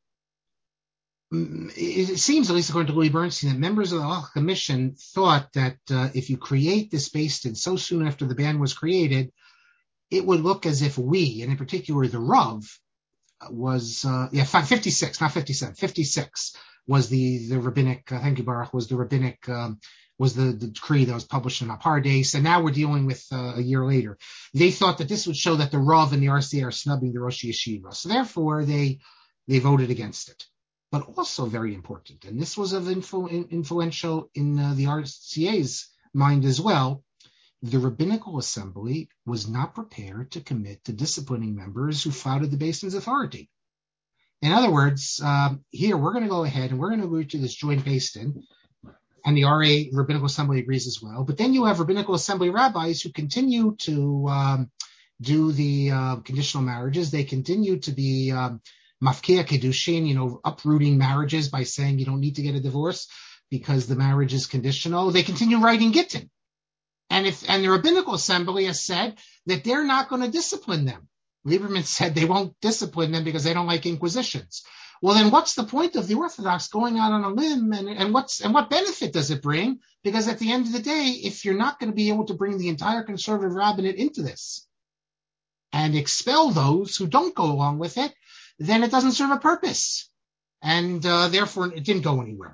it seems, at least according to Louis Bernstein, that members of the Halacha Commission thought that if you create this beis din so soon after the ban was created, it would look as if we, and in particular the Rav, was 56, not 57, 56 was the rabbinic. Thank you, Baruch, was the rabbinic was the decree that was published in Apardes, and now we're dealing with a year later. They thought that this would show that the Rav and the RCA are snubbing the Rosh Yeshiva, so therefore they voted against it. But also very important, and this was of influential in the RCA's mind as well, the Rabbinical Assembly was not prepared to commit to disciplining members who flouted the beis din's authority. In other words, here we're going to go ahead and we're going to agree to this joint beis din, And the RA Rabbinical Assembly agrees as well. But then you have Rabbinical Assembly rabbis who continue to do the conditional marriages. They continue to be mafkia kedushin, uprooting marriages by saying you don't need to get a divorce because the marriage is conditional. They continue writing gittin. And the Rabbinical Assembly has said that they're not going to discipline them. Lieberman said they won't discipline them because they don't like inquisitions. Well, then what's the point of the Orthodox going out on a limb and what benefit does it bring? Because at the end of the day, if you're not going to be able to bring the entire conservative rabbinate into this and expel those who don't go along with it, then it doesn't serve a purpose. And therefore, it didn't go anywhere.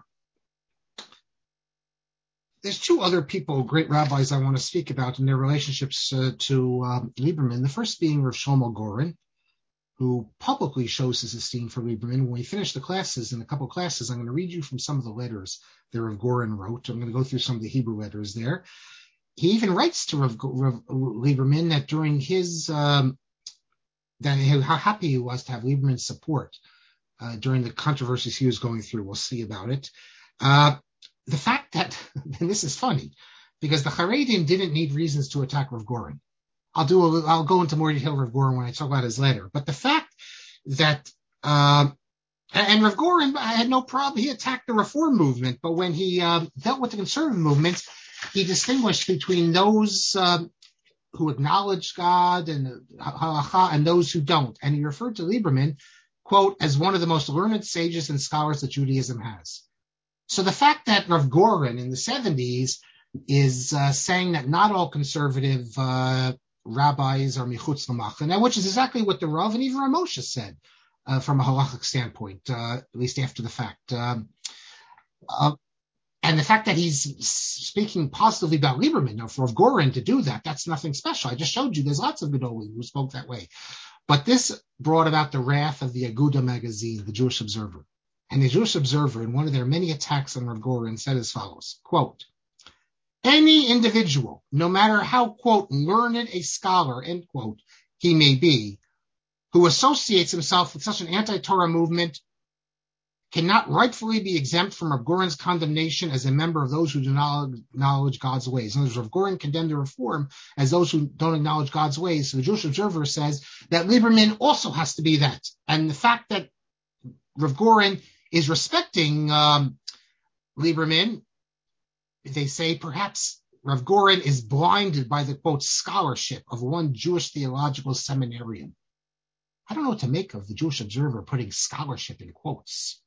There's two other people, great rabbis, I want to speak about in their relationships to Lieberman. The first being Rav Shlomo Goren, who publicly shows his esteem for Lieberman. When we finish the classes, in a couple of classes, I'm going to read you from some of the letters that Rav Goren wrote. I'm going to go through some of the Hebrew letters there. He even writes to Rav Lieberman that during his, how happy he was to have Lieberman's support during the controversies he was going through. We'll see about it. The fact that, and this is funny, because the Haredim didn't need reasons to attack Rav Goren. I'll go into more detail Rav Goren when I talk about his letter. But the fact that, and Rav Goren had no problem, he attacked the Reform movement, but when he dealt with the conservative movement, he distinguished between those who acknowledge God and halacha and those who don't. And he referred to Lieberman, quote, as one of the most learned sages and scholars that Judaism has. So the fact that Rav Goren in the 70s is saying that not all conservative rabbis are michutz l'machana, which is exactly what the Rav and even Ramosha said from a halachic standpoint, at least after the fact. And the fact that he's speaking positively about Lieberman, now for Rav Goren to do that, that's nothing special. I just showed you there's lots of Gedolim who spoke that way. But this brought about the wrath of the Aguda magazine, the Jewish Observer. And the Jewish Observer, in one of their many attacks on Rav Goren, said as follows, quote, any individual, no matter how, quote, learned a scholar, end quote, he may be, who associates himself with such an anti-Torah movement cannot rightfully be exempt from Rav Goren's condemnation as a member of those who do not acknowledge God's ways. In other words, Rav Goren condemned the Reform as those who don't acknowledge God's ways. So the Jewish Observer says that Lieberman also has to be that. And the fact that Rav Goren is respecting Lieberman, they say perhaps Rav Goren is blinded by the, quote, scholarship of one Jewish theological seminarian. I don't know what to make of the Jewish Observer putting scholarship in quotes.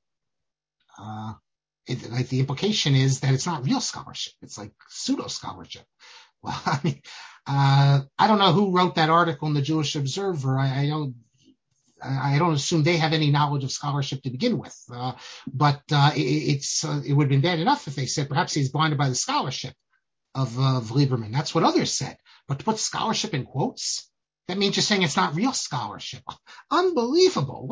Like the implication is that it's not real scholarship. It's like pseudo scholarship. Well, I mean, I don't know who wrote that article in the Jewish Observer. I don't assume they have any knowledge of scholarship to begin with. But it would have been bad enough if they said perhaps he's blinded by the scholarship of Lieberman. That's what others said. But to put scholarship in quotes, that means you're saying it's not real scholarship. Unbelievable.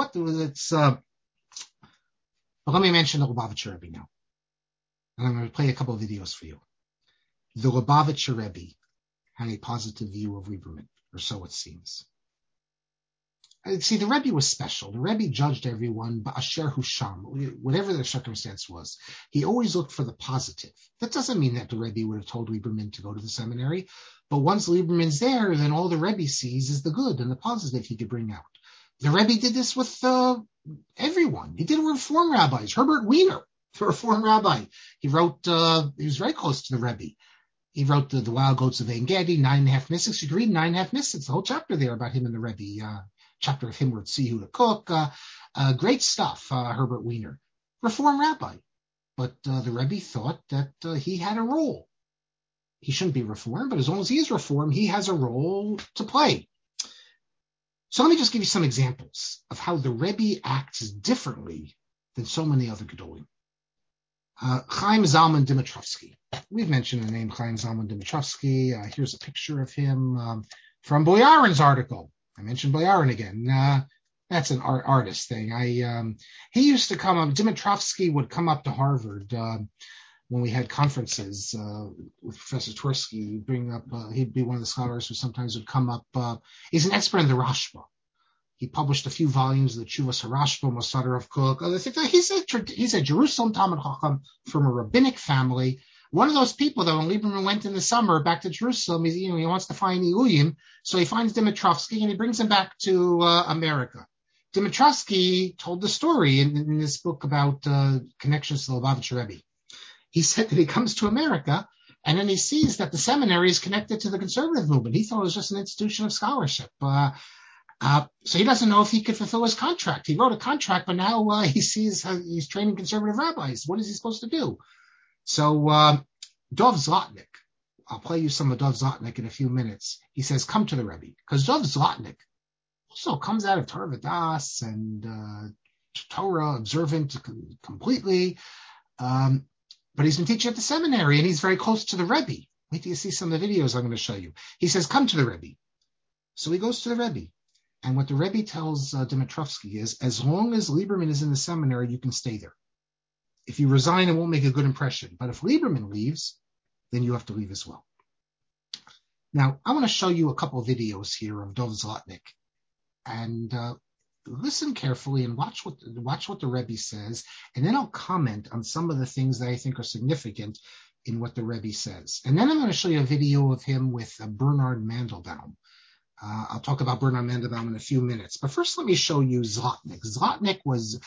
But let me mention the Lubavitcher Rebbe now. And I'm going to play a couple of videos for you. The Lubavitcher Rebbe had a positive view of Lieberman, or so it seems. See, the Rebbe was special. The Rebbe judged everyone, ba'asher hu sham, whatever their circumstance was. He always looked for the positive. That doesn't mean that the Rebbe would have told Lieberman to go to the seminary, but once Lieberman's there, then all the Rebbe sees is the good and the positive he could bring out. The Rebbe did this with everyone. He did it with Reform rabbis. Herbert Wiener, the Reform rabbi. He wrote, he was very close to the Rebbe. He wrote the Wild Goats of Ein Gedi, 9.5 Mystics. You can read 9.5 Mystics, the whole chapter there about him and the Rebbe. Chapter of him where see who to cook. Great stuff, Herbert Wiener. Reform rabbi. But the Rebbe thought that he had a role. He shouldn't be Reformed, but as long as he is Reformed, he has a role to play. So let me just give you some examples of how the Rebbe acts differently than so many other Gedolim. Chaim Zalman Dimitrovsky. We've mentioned the name Chaim Zalman Dimitrovsky. Here's a picture of him from Boyarin's article. I mentioned Boyarin again. That's an artist thing. He used to come up, Dimitrovsky would come up to Harvard when we had conferences with Professor Twersky. He'd be one of the scholars who sometimes would come up. He's an expert in the Rashba. He published a few volumes of the Chuvas Harashba, Mosader of Kook, other things. He's a Jerusalem Talmud Chacham from a rabbinic family. One of those people that when Lieberman went in the summer back to Jerusalem, he wants to find Iluyim, so he finds Dimitrovsky and he brings him back to America. Dimitrovsky told the story in this book about connections to the Lubavitcher Rebbe. He said that he comes to America and then he sees that the seminary is connected to the conservative movement. He thought it was just an institution of scholarship. So he doesn't know if he could fulfill his contract. He wrote a contract, but now he sees he's training conservative rabbis. What is he supposed to do? So Dov Zlotnick, I'll play you some of Dov Zlotnick in a few minutes. He says, come to the Rebbe. Because Dov Zlotnick also comes out of Torah Vadas and Torah observant completely. But he's been teaching at the seminary and he's very close to the Rebbe. Wait till you see some of the videos I'm going to show you. He says, come to the Rebbe. So he goes to the Rebbe. And what the Rebbe tells Dimitrovsky is, as long as Lieberman is in the seminary, you can stay there. If you resign, it won't make a good impression. But if Lieberman leaves, then you have to leave as well. Now, I want to show you a couple of videos here of Dov Zlotnick. And listen carefully and watch what the Rebbe says. And then I'll comment on some of the things that I think are significant in what the Rebbe says. And then I'm going to show you a video of him with Bernard Mandelbaum. I'll talk about Bernard Mandelbaum in a few minutes. But first, let me show you Zlotnick. Zlotnick was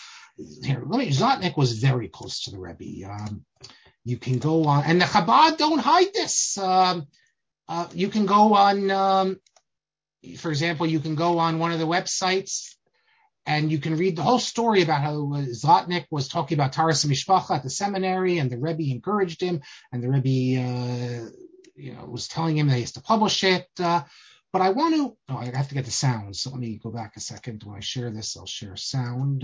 very close to the Rebbe. You can go on, and the Chabad don't hide this. You can go on, for example, you can go on one of the websites and you can read the whole story about how Zlotnick was talking about Taras Mishpacha at the seminary, and the Rebbe encouraged him, and the Rebbe, was telling him that he has to publish it. But I have to get the sound. So let me go back a second. When I share this, I'll share sound.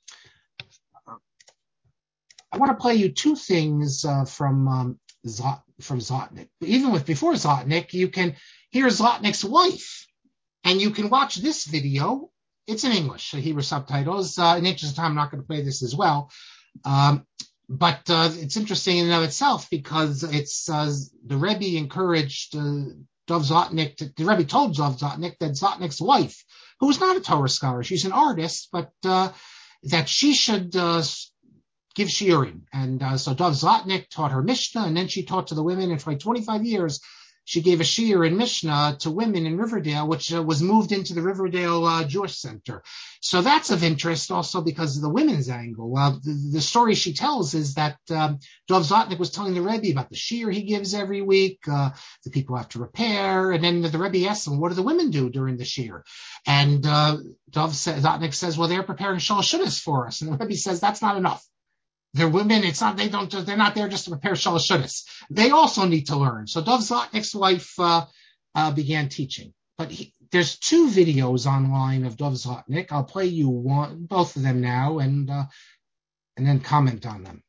I want to play you two things from Zlotnick. Even before Zlotnick, you can hear Zlotnick's wife, and you can watch this video. It's in English, Hebrew subtitles. In the interest of time, I'm not going to play this as well. But it's interesting in and of itself because it's the Rebbe encouraged Dov Zlotnick. The Rebbe told Dov Zlotnick that Zlotnick's wife, who was not a Torah scholar, she's an artist, but that she should give shiurim. And so Dov Zlotnick taught her Mishnah, and then she taught to the women, and for like 25 years, she gave a shiur in Mishnah to women in Riverdale, which was moved into the Riverdale Jewish Center. So that's of interest also because of the women's angle. The story she tells is that Dov Zlotnick was telling the Rebbe about the shiur he gives every week, the people have to repair, and then the Rebbe asks them, what do the women do during the shiur? And Dov Zlotnick says, well, they're preparing shalosh shudas for us. And the Rebbe says, that's not enough. They're women. They're not there just to prepare shalosh shudas. They also need to learn. So Dov Zlotnick's wife began teaching. But there's two videos online of Dov Zlotnick. I'll play you both of them now, and then comment on them.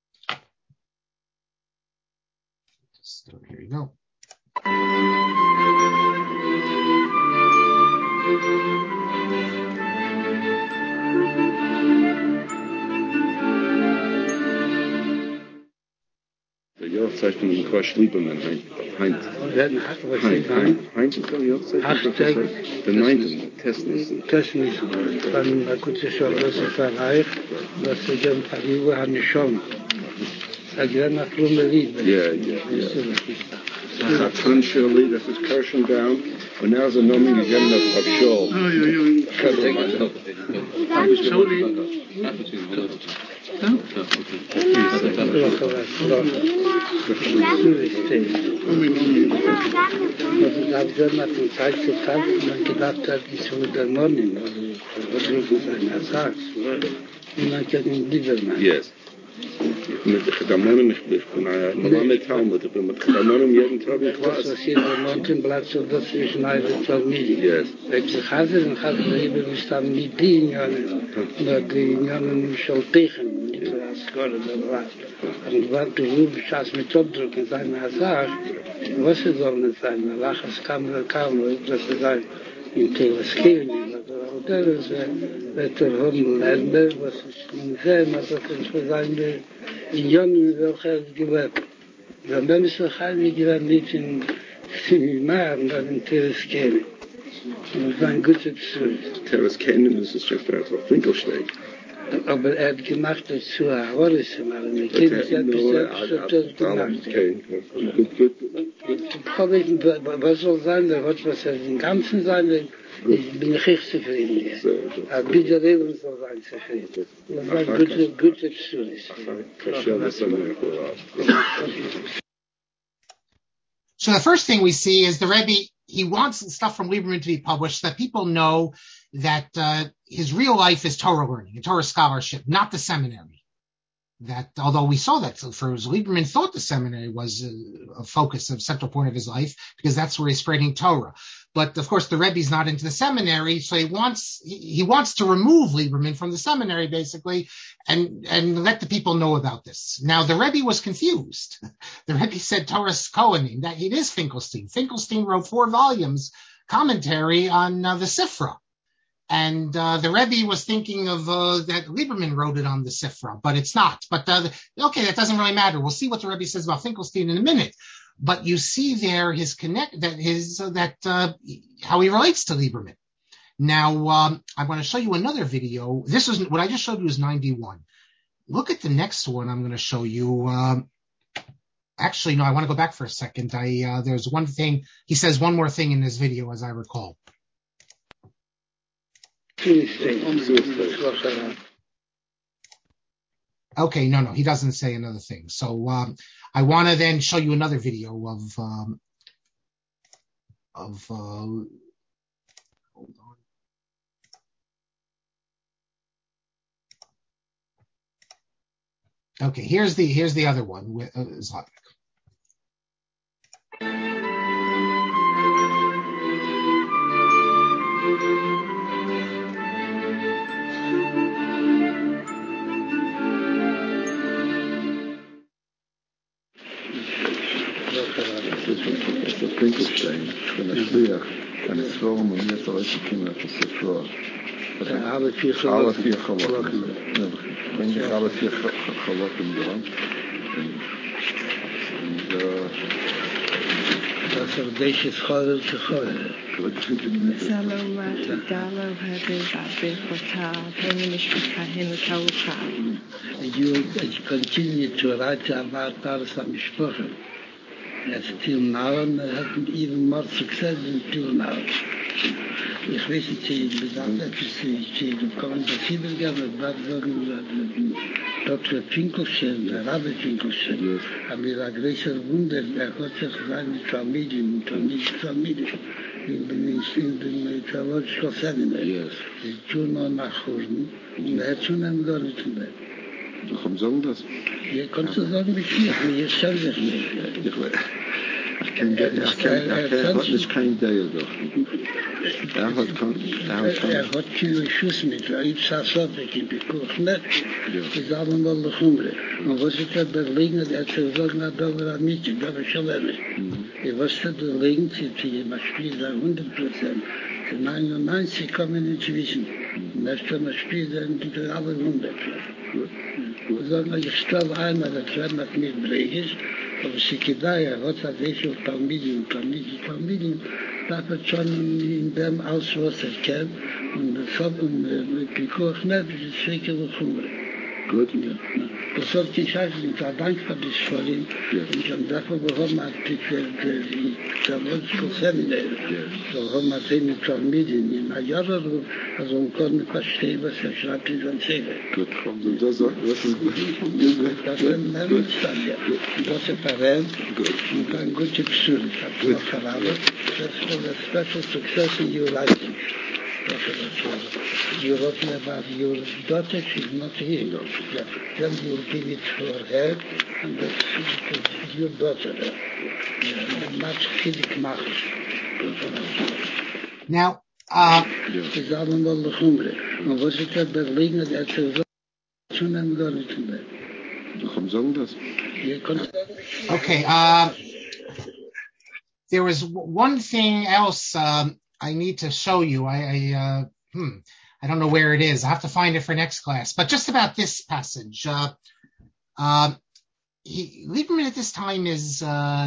So here you go. The Jahrzeiten in Kosh Lieberman, Heinz ist der Jahrzeiten? Der 9. Technisch, von Akutischer Rösserei, was sie dann Pariwa haben schon. Sagen nach Lumeli. Chatan Shirley, das ist Kirschenbaum, und now the nomi again of Shaw. Yes. Mit Chadamonim, ich bin mit Talmud, ich bin mit Chadamonim jeden Tag in Klasse. Das hier der Montenblatt, so dass wir schneiden Familie. Yes. Wenn sie Chazer und Chazer leben, wir standen nicht die Unionen, nur die Unionen schon tegen, nicht so als Skole der Rat. Und was du rufst, als mit Obdruck sein Hazar, was sie sollen sein, Lachas kam, dass sie sein, in Teleskirchen, oder das wird haben lernen, was ich sehen, was ich sein will, in Jahren welcher gewirkt. Dann bin ich so heimlich geworden, nicht in Seminar, sondern in Teleskirchen. Und war ein guter Besuch. Terrace kennen, das ist just out of Finkelstein. Aber hat gemacht das zu Horus, aber mit dem selbst gemacht. Was soll sein, der hat was im Ganzen sein, ich bin nicht zufrieden. Aber bitte Leben soll sein zufrieden. Das war ein guter Besuch. So the first thing we see is the Rebbe, he wants stuff from Lieberman to be published so that people know that his real life is Torah learning and Torah scholarship, not the seminary. That although we saw that for Lieberman thought the seminary was a focus, a central point of his life, because that's where he's spreading Torah. But of course the Rebbe's not into the seminary, so he wants to remove Lieberman from the seminary basically and let the people know about this. Now the Rebbe was confused. The Rebbe said Torah's Kohanim, that it is Finkelstein. Finkelstein wrote 4 volumes commentary on the Sifra. And the Rebbe was thinking of that Lieberman wrote it on the Sifra, but it's not. But okay, that doesn't really matter. We'll see what the Rebbe says about Finkelstein in a minute. But you see there his how he relates to Lieberman. Now I'm going to show you another video. This is what I just showed you is 91. Look at the next one. I'm going to show you. Actually, no, I want to go back for a second. There's one thing he says. One more thing in this video, as I recall. Okay, no, he doesn't say another thing. So I want to then show you another video of hold on. Okay, here's the other one with Zlatik. Finkelstein, von der Schliach, eine Form und jetzt auch die Kinder, das ist vor. Alle 4 Chalokim. Wenn ich alle 4 Chalokim da. Und das ist das ist Chol zu Chol. Salom Dalo Habib Kota, Peninish Kahin Kauka. You continue to write about Taras HaMishpocha. Yes, till now, and had even more success than till now. Ich weiß nicht, ich bedachte, ich komme bei Siebergern, und war sagen, Dr. Finkelstein, der Rabbi Finkelstein, hat mir ein größer Wunder, hat sich seine Familien, in den Theological Seminary. Sie tun noch nachholen, und hat schon einen Dorten mehr. Warum sagen das? Ihr könnt sagen, mich nicht, mir ist selbst nicht. Er hat nicht kein Deal doch. Er hat viele Schuss mit, ich sah so, ich bin kurz nicht. Ich sage mal, die Humre. Und was ist das Berlin, er hat gesagt, na, da war nicht, da war schon nicht. Ich wusste, Berlin, man spielt da 100%. 99 kommen inzwischen. Und das kann man spielen, die alle 100. Sagen, ich stelle einmal, das wird noch nicht brägig, aber sie gedeihen, hat er welche Familien, darf er schon in dem alles, was er kennt, und das hat die Koch nicht, das ist sicher was Humre. Gut. Das sollte ich sagen, ich war dankbar für ihn, und dafür bekommen wir die Theological Seminary, so haben wir den Familien in Ayara, also man kann verstehen, was er schreibt in seinem Zähler. Gut, und das sagt, was ist gut. Das ist ein Menschstand, ja. Das ist verrennt, und ein guter Besuch. Ich habe noch verraten, das ist a special success in your life. You wrote about your daughter, she's not here. Then you give it for her, and that's your daughter. Much chilik macht. Now, is allemaal de Humre. Maar was het dat Berlin, dat ze zo nemen door niet meer. Warum sagen das? Okay, there was one thing else I need to show you. I don't know where it is. I'll have to find it for next class. But just about this passage, Lieberman at this time is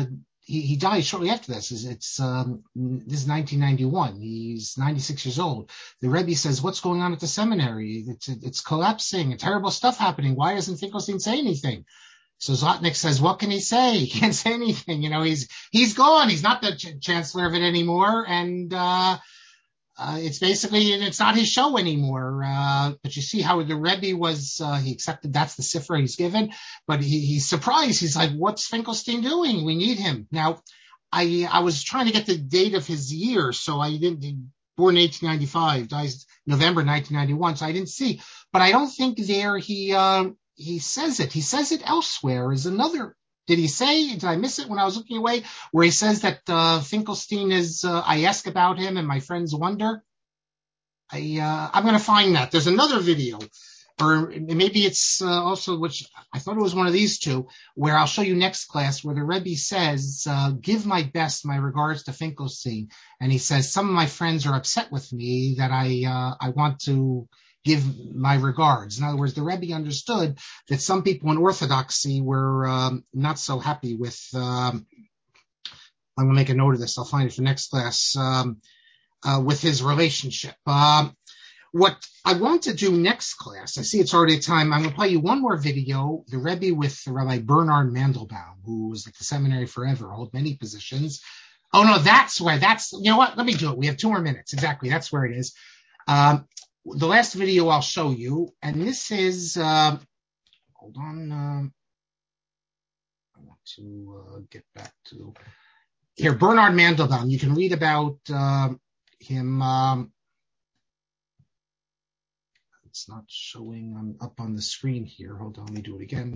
he died shortly after this. This is 1991. He's 96 years old. The Rebbe says, "What's going on at the seminary? It's collapsing. Terrible stuff happening. Why doesn't Finkelstein say anything?" So Zlotnick says, "What can he say? He can't say anything. He's gone. He's not the chancellor of it anymore, and it's basically, and it's not his show anymore." But you see how the Rebbe was, he accepted that's the sifra he's given, but he's surprised. He's like, "What's Finkelstein doing? We need him." Now, I was trying to get the date of his year, so I didn't, born 1895, dies November 1991, so I didn't see. But I don't think there he says it. He says it elsewhere as another. Did he say, did I miss it when I was looking away, where he says that Finkelstein is, I ask about him and my friends wonder? I'm going to find that. There's another video, or maybe it's also, which I thought it was one of these two, where I'll show you next class, where the Rebbe says, "Give my best, my regards to Finkelstein." And he says, "Some of my friends are upset with me that I want to give my regards." In other words, the Rebbe understood that some people in Orthodoxy were not so happy with, I'm going to make a note of this, I'll find it for next class, with his relationship. What I want to do next class, I see it's already time, I'm going to play you one more video, the Rebbe with Rabbi Bernard Mandelbaum, who was at the seminary forever, held many positions. Oh no, you know what, let me do it. We have 2 more minutes. Exactly, that's where it is. The last video I'll show you, and this is, hold on, I want to get back to, here, Bernard Mandelbaum. You can read about him, it's not showing up on the screen here. Hold on, let me do it again.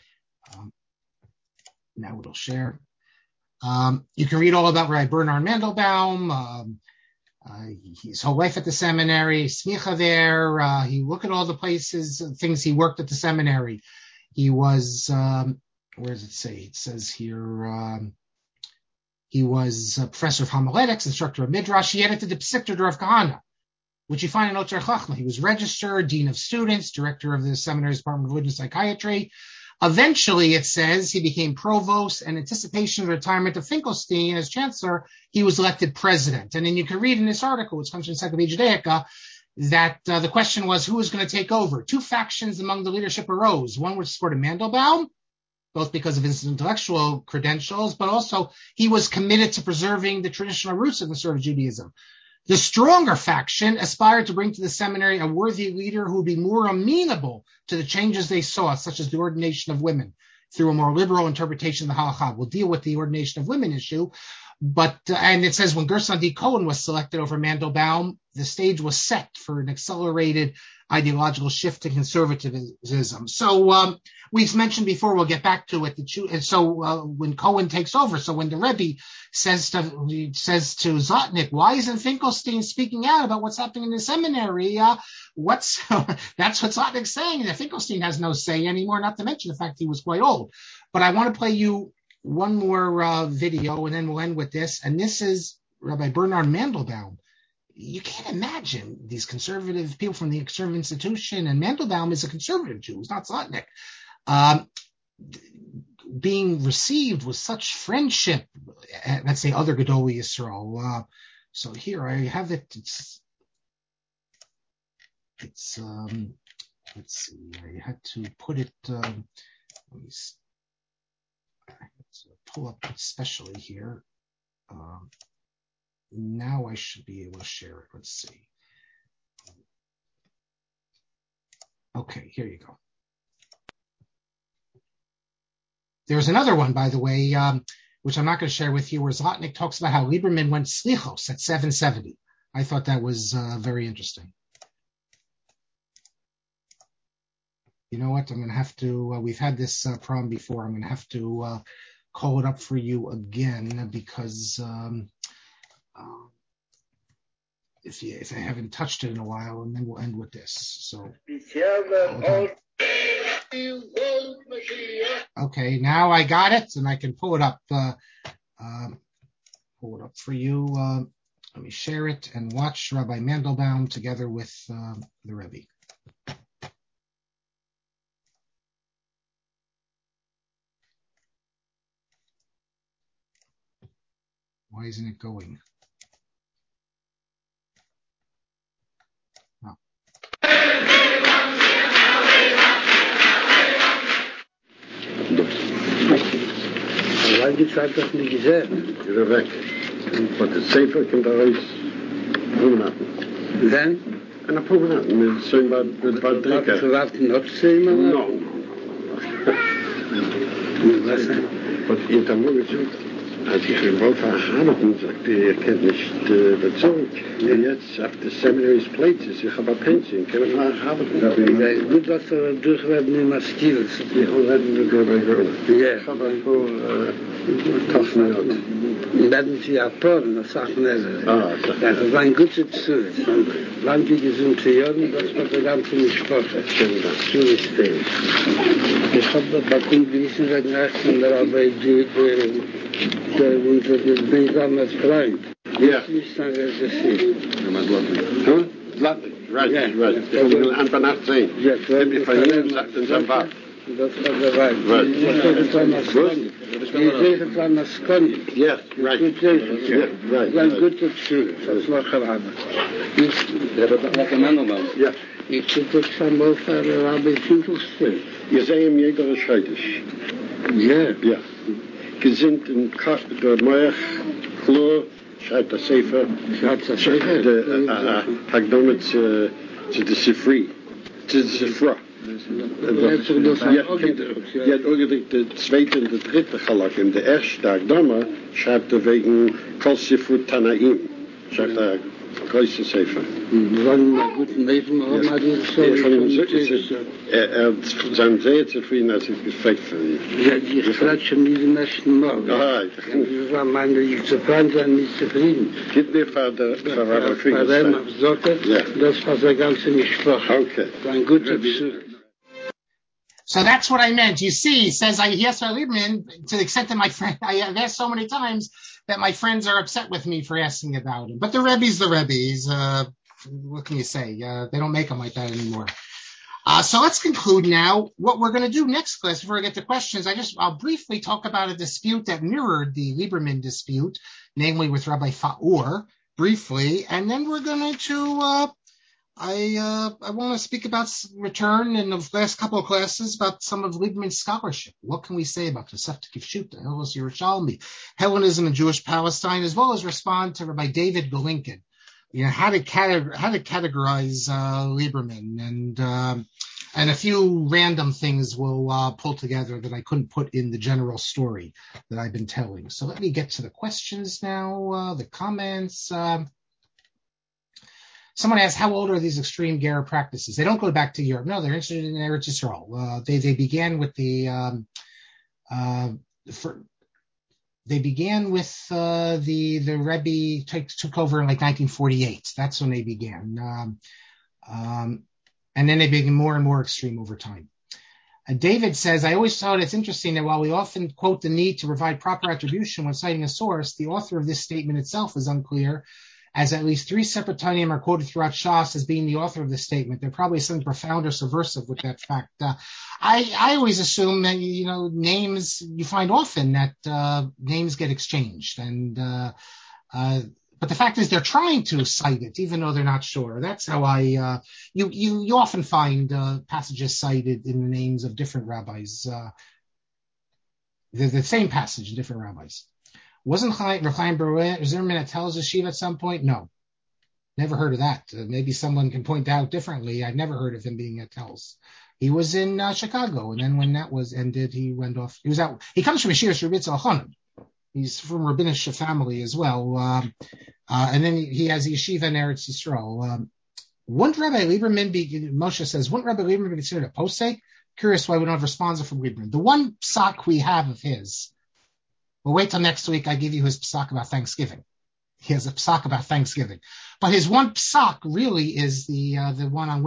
Now it'll share. You can read all about Rabbi Bernard Mandelbaum, his whole life at the seminary, smicha there. He look at all the places, things he worked at the seminary. He was, where does it say? It says here, he was a professor of homiletics, instructor of Midrash. He edited the Psikter of Kahana, which you find in Ocher Chachma. He was registered, dean of students, director of the seminary's department of religious psychiatry. Eventually, it says, he became provost, and in anticipation of the retirement of Finkelstein as chancellor, he was elected president. And then you can read in this article, which comes from Encyclopedia Judaica, that the question was, who was going to take over? 2 factions among the leadership arose. One which supported Mandelbaum, both because of his intellectual credentials, but also he was committed to preserving the traditional roots of conservative Judaism. The stronger faction aspired to bring to the seminary a worthy leader who would be more amenable to the changes they saw, such as the ordination of women, through a more liberal interpretation of the halakha. We'll deal with the ordination of women issue, but and it says when Gerson D. Cohen was selected over Mandelbaum, the stage was set for an accelerated ideological shift to conservatism. So we've mentioned before, we'll get back to it. So when Cohen takes over, so when the Rebbe says to Zlotnick, "Why isn't Finkelstein speaking out about what's happening in the seminary?" That's what Zlotnick's saying, that Finkelstein has no say anymore, not to mention the fact he was quite old. But I want to play you one more video, and then we'll end with this. And this is Rabbi Bernard Mandelbaum. You can't imagine these conservative people from the conservative institution, and Mandelbaum is a conservative Jew, he's not Zlotnick, being received with such friendship, let's say, other Gedolei Yisrael. So here I have it. It's let's see, I had to put it, let me pull up especially here. Now I should be able to share it. Let's see. Okay, here you go. There's another one, by the way, which I'm not going to share with you, where Zlotnick talks about how Lieberman went slichos at 770. I thought that was very interesting. You know what? I'm going to have to, we've had this problem before. I'm going to have to call it up for you again, because if I haven't touched it in a while, and then we'll end with this. So, okay, now I got it, and I can pull it up. Pull it up for you. Let me share it and watch Rabbi Mandelbaum together with the Rebbe. Why isn't it going? Oh. Weil die Zeit das nicht gesehen. Ist weg. Von der Sefer kommt raus. Promenaden. Dann? Eine Promenaden. Mit so ein paar Drecker. Sie warten noch zu ihm? No. Was? Was ich da mal gesagt, als ich in Wolf verheiratet sagte, ihr kennt nicht bezahlt. Und jetzt auf der Seminary's Places, ich habe eine Pension, kann ich verheiraten. Gut, was durchwerden in das Stil. Ich reden mit der Girl. Ja. Ich habe ein paar Taschen. Werden Sie ja porn, das sagt man also. Das war ein guter Zug. Wann die gesunde Jahren, das war der ganze Sprache. So ist es. Ich habe bei Kunden seit Nächten der Arbeit, der unser gemeinsamer Freund. Ja. Ich sage, das ist. Huh? Zlatnik, right. Anfang 18. Ja, Gibt mir von Ihnen in seinem Bad. Das war der Wein. Right. Die Segen von Asconi. Yes, right. Yeah, right. Ein guter Zug, das war gerade. Ja. Ich ziehe das einmal für Rabbi Finkelstein. Ihr seht ihm jeder Scheidisch. Ja. Ja. Gesinnt in der Moech, Chlor, schreibt der Sefer. Schreibt der Sefer? Der Hagdomet zu der Sifri. Zu der Sifra. Die hat auch gedrückt, der zweite und der dritte Chalak. In der erste Hagdoma schreibt wegen Kol Sifru Tanaim. Schreibt der größte Sefer. Wir wollen einen guten Leben haben, aber die sind sehr zufrieden, als ich gefragt von ihm. Ja, ich klatsche nie den nächsten Morgen. Ich war meine, ich zufrieden sein, nicht zufrieden. Gibt mir für Rabbi Finkelstein. Das war der ganze Gespräch. Okay. Ein guter Besuch. So that's what I meant. You see, he says, he asked Rabbi Lieberman, to the extent that my friend, I've asked so many times that my friends are upset with me for asking about him. But the Rebbe's the Rebbe's. What can you say? They don't make them like that anymore. So let's conclude now. What we're going to do next class, before I get to questions, I'll briefly talk about a dispute that mirrored the Lieberman dispute, namely with Rabbi Faur, briefly, and then we're going to, I want to speak about return in the last couple of classes about some of Lieberman's scholarship. What can we say about the Tosefta Kifshuta, Hilchos Yerushalmi, Hellenism and Jewish Palestine, as well as respond to Rabbi David Golinkin, how to categorize Lieberman, and a few random things we'll pull together that I couldn't put in the general story that I've been telling. So let me get to the questions now, the comments. Someone asked, how old are these extreme Gera practices? They don't go back to Europe. No, they're interested in Eretz Yisrael. They began with the Rebbe took over in like 1948. That's when they began. And then they became more and more extreme over time. David says, I always thought it's interesting that while we often quote the need to provide proper attribution when citing a source, the author of this statement itself is unclear, as at least 3 separate Tanaim are quoted throughout Shas as being the author of this statement. There probably is something profound or subversive with that fact. I always assume that, names, you find often that names get exchanged. But the fact is they're trying to cite it, even though they're not sure. That's how you often find passages cited in the names of different rabbis. The same passage in different rabbis. Wasn't Chaim Zimmerman at Telz Yeshiva at some point? No. Never heard of that. Maybe someone can point out differently. I've never heard of him being at Telz. He was in Chicago, and then when that was ended, he went off. He was out. He comes from Yeshiva Rebbe Elchanan. He's from rabbinic family as well. And then he has Yeshiva in Eretz Yisrael. Wouldn't Rabbi Lieberman Moshe says, wouldn't Rabbi Lieberman be considered a posek? Curious why we don't have responses from Lieberman. The one psak we have of his, we'll wait till next week. I give you his psak about Thanksgiving. He has a psak about Thanksgiving. But his one psak really is the one on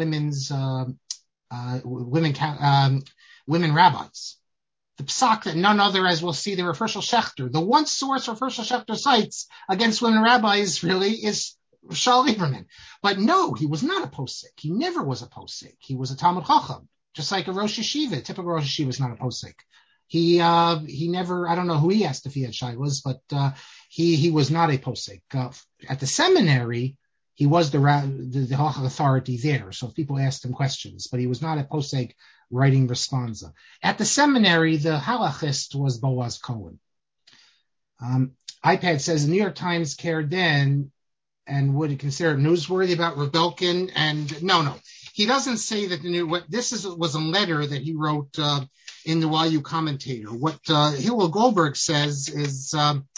women rabbis. The psak that none other, as we'll see, the Rav Hershel Schachter. The one source Rav Hershel Schachter cites against women rabbis really is Shaul Lieberman. But no, he was not a posek. He never was a posek. He was a Talmud Chacham, just like a Rosh Yeshiva. Typical Rosh Yeshiva is not a posek. He never, I don't know who he asked if he had shilas, but he was not a posek. At the seminary, he was the halacha authority there, so people asked him questions, but he was not a posek writing responsa. At the seminary, the halachist was Boaz Cohen. iPad says the New York Times cared then and would consider it newsworthy about Rebelkin. And no, he doesn't say that was a letter that he wrote in the YU Commentator. What Hillel Goldberg says is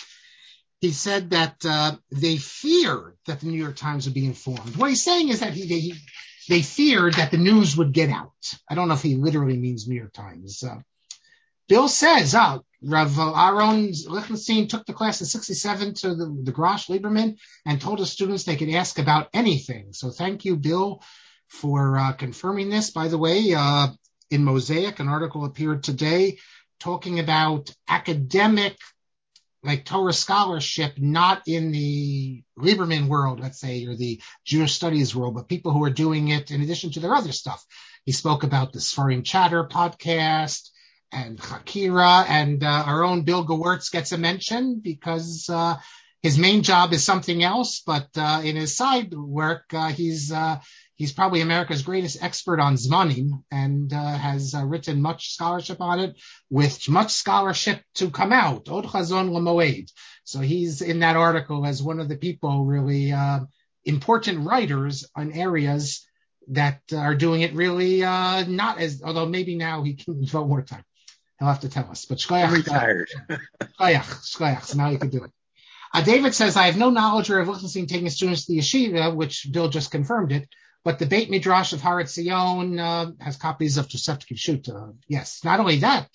he said that they feared that the New York Times would be informed. What he's saying is that they feared that the news would get out. I don't know if he literally means New York Times. Bill says, Rav Aaron Lichtenstein took the class in 1967 to the Grosh Lieberman and told his students they could ask about anything. So thank you, Bill, for confirming this. By the way, in Mosaic, an article appeared today talking about academic, like Torah scholarship, not in the Lieberman world, let's say, or the Jewish studies world, but people who are doing it in addition to their other stuff. He spoke about the Sfarim Chatter podcast and Chakira, and our own Bill Gewirtz gets a mention because his main job is something else, but in his side work, he's probably America's greatest expert on Zmanim and has written much scholarship on it, with much scholarship to come out. Od Chazon L'Moed. So he's in that article as one of the people really important writers on areas that are doing it really not as, although maybe now he can devote more time. He'll have to tell us. But I'm retired. Shkoyach, so now you can do it. David says, I have no knowledge of Lichtenstein taking students to the yeshiva, which Bill just confirmed it. But the Beit Midrash of Har Etzion has copies of Tosefta Kipshuta. Yes, not only that,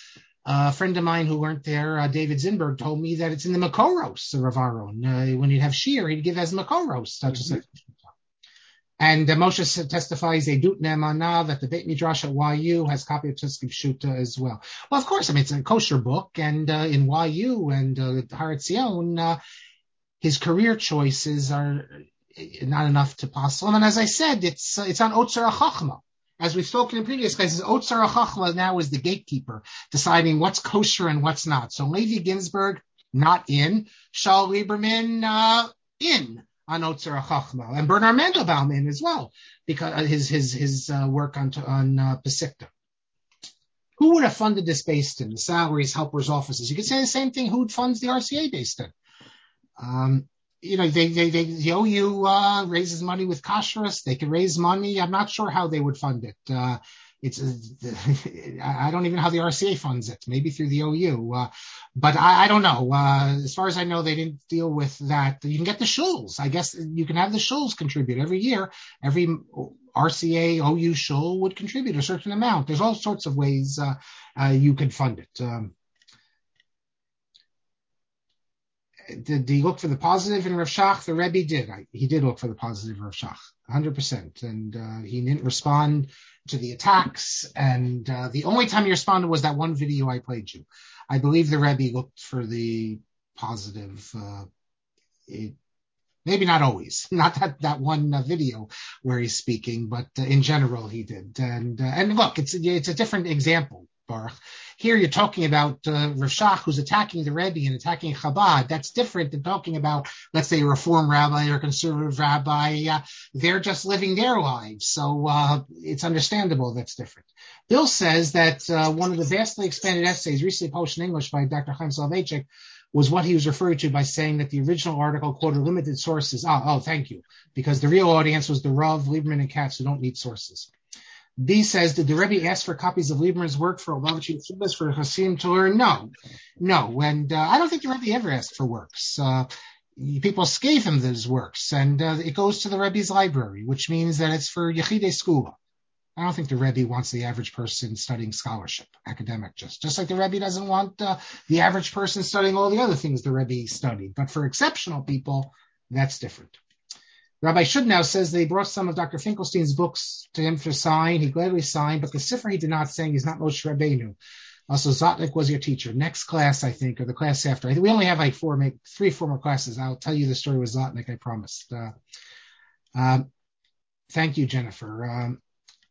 a friend of mine who learned there, David Zinberg, told me that it's in the Makoros of Rav Aaron. When he'd have Shir, he'd give as Makoros. Tosefta Kipshuta. And Moshe testifies a Dut Ne'emanah that the Beit Midrash at YU has copy of Tosefta Kipshuta as well. Well, of course, I mean, it's a kosher book, and in YU and Har Etzion, his career choices are not enough to pass on. And as I said, it's on Otzer HaChachma. As we've spoken in previous cases, Otzer HaChachma now is the gatekeeper, deciding what's kosher and what's not. So Levi Ginsburg, not in. Shaul Lieberman, in on Otzer HaChachma. And Bernard Mandelbaum in as well, because his work on Pesikta. Who would have funded this based in? The salaries, helpers, offices. You could say the same thing. Who funds the RCA based in? The OU raises money with kashrus. They can raise money. I'm not sure how they would fund it. I don't even know how the RCA funds it. Maybe through the OU. But I don't know. As far as I know, they didn't deal with that. You can get the shuls. I guess you can have the shuls contribute every year. Every RCA, OU shul would contribute a certain amount. There's all sorts of ways you can fund it. Did he look for the positive in Rav Shach? The Rebbe did. He did look for the positive in Rav Shach, 100%. And he didn't respond to the attacks. And the only time he responded was that one video I played you. I believe the Rebbe looked for the positive. Maybe not always. Not that one video where he's speaking, but in general he did. And look, it's a different example, Baruch. Here you're talking about Rav Shach, who's attacking the Rebbe and attacking Chabad. That's different than talking about, let's say, a Reform rabbi or a conservative rabbi. They're just living their lives. So it's understandable that's different. Bill says that one of the vastly expanded essays recently published in English by Dr. Chaim Soloveitchik was what he was referring to by saying that the original article quoted limited sources. Oh, thank you. Because the real audience was the Rav, Lieberman, and Katz, who don't need sources. B says, did the Rebbe ask for copies of Lieberman's work for Lubavitch Yeshivas for Hasidim to learn? No. And I don't think the Rebbe ever asked for works. People gave him those works, and it goes to the Rebbe's library, which means that it's for Yechidei Skula. I don't think the Rebbe wants the average person studying scholarship, academic, just like the Rebbe doesn't want the average person studying all the other things the Rebbe studied. But for exceptional people, that's different. Rabbi Shudnow says they brought some of Dr. Finkelstein's books to him for sign. He gladly signed, but the Sefer he did not, saying he's not Moshe Rabbeinu. Also, Zotnik was your teacher. Next class, I think, or the class after. I think we only have like 3 more classes. I'll tell you the story with Zotnik, I promised. Thank you, Jennifer.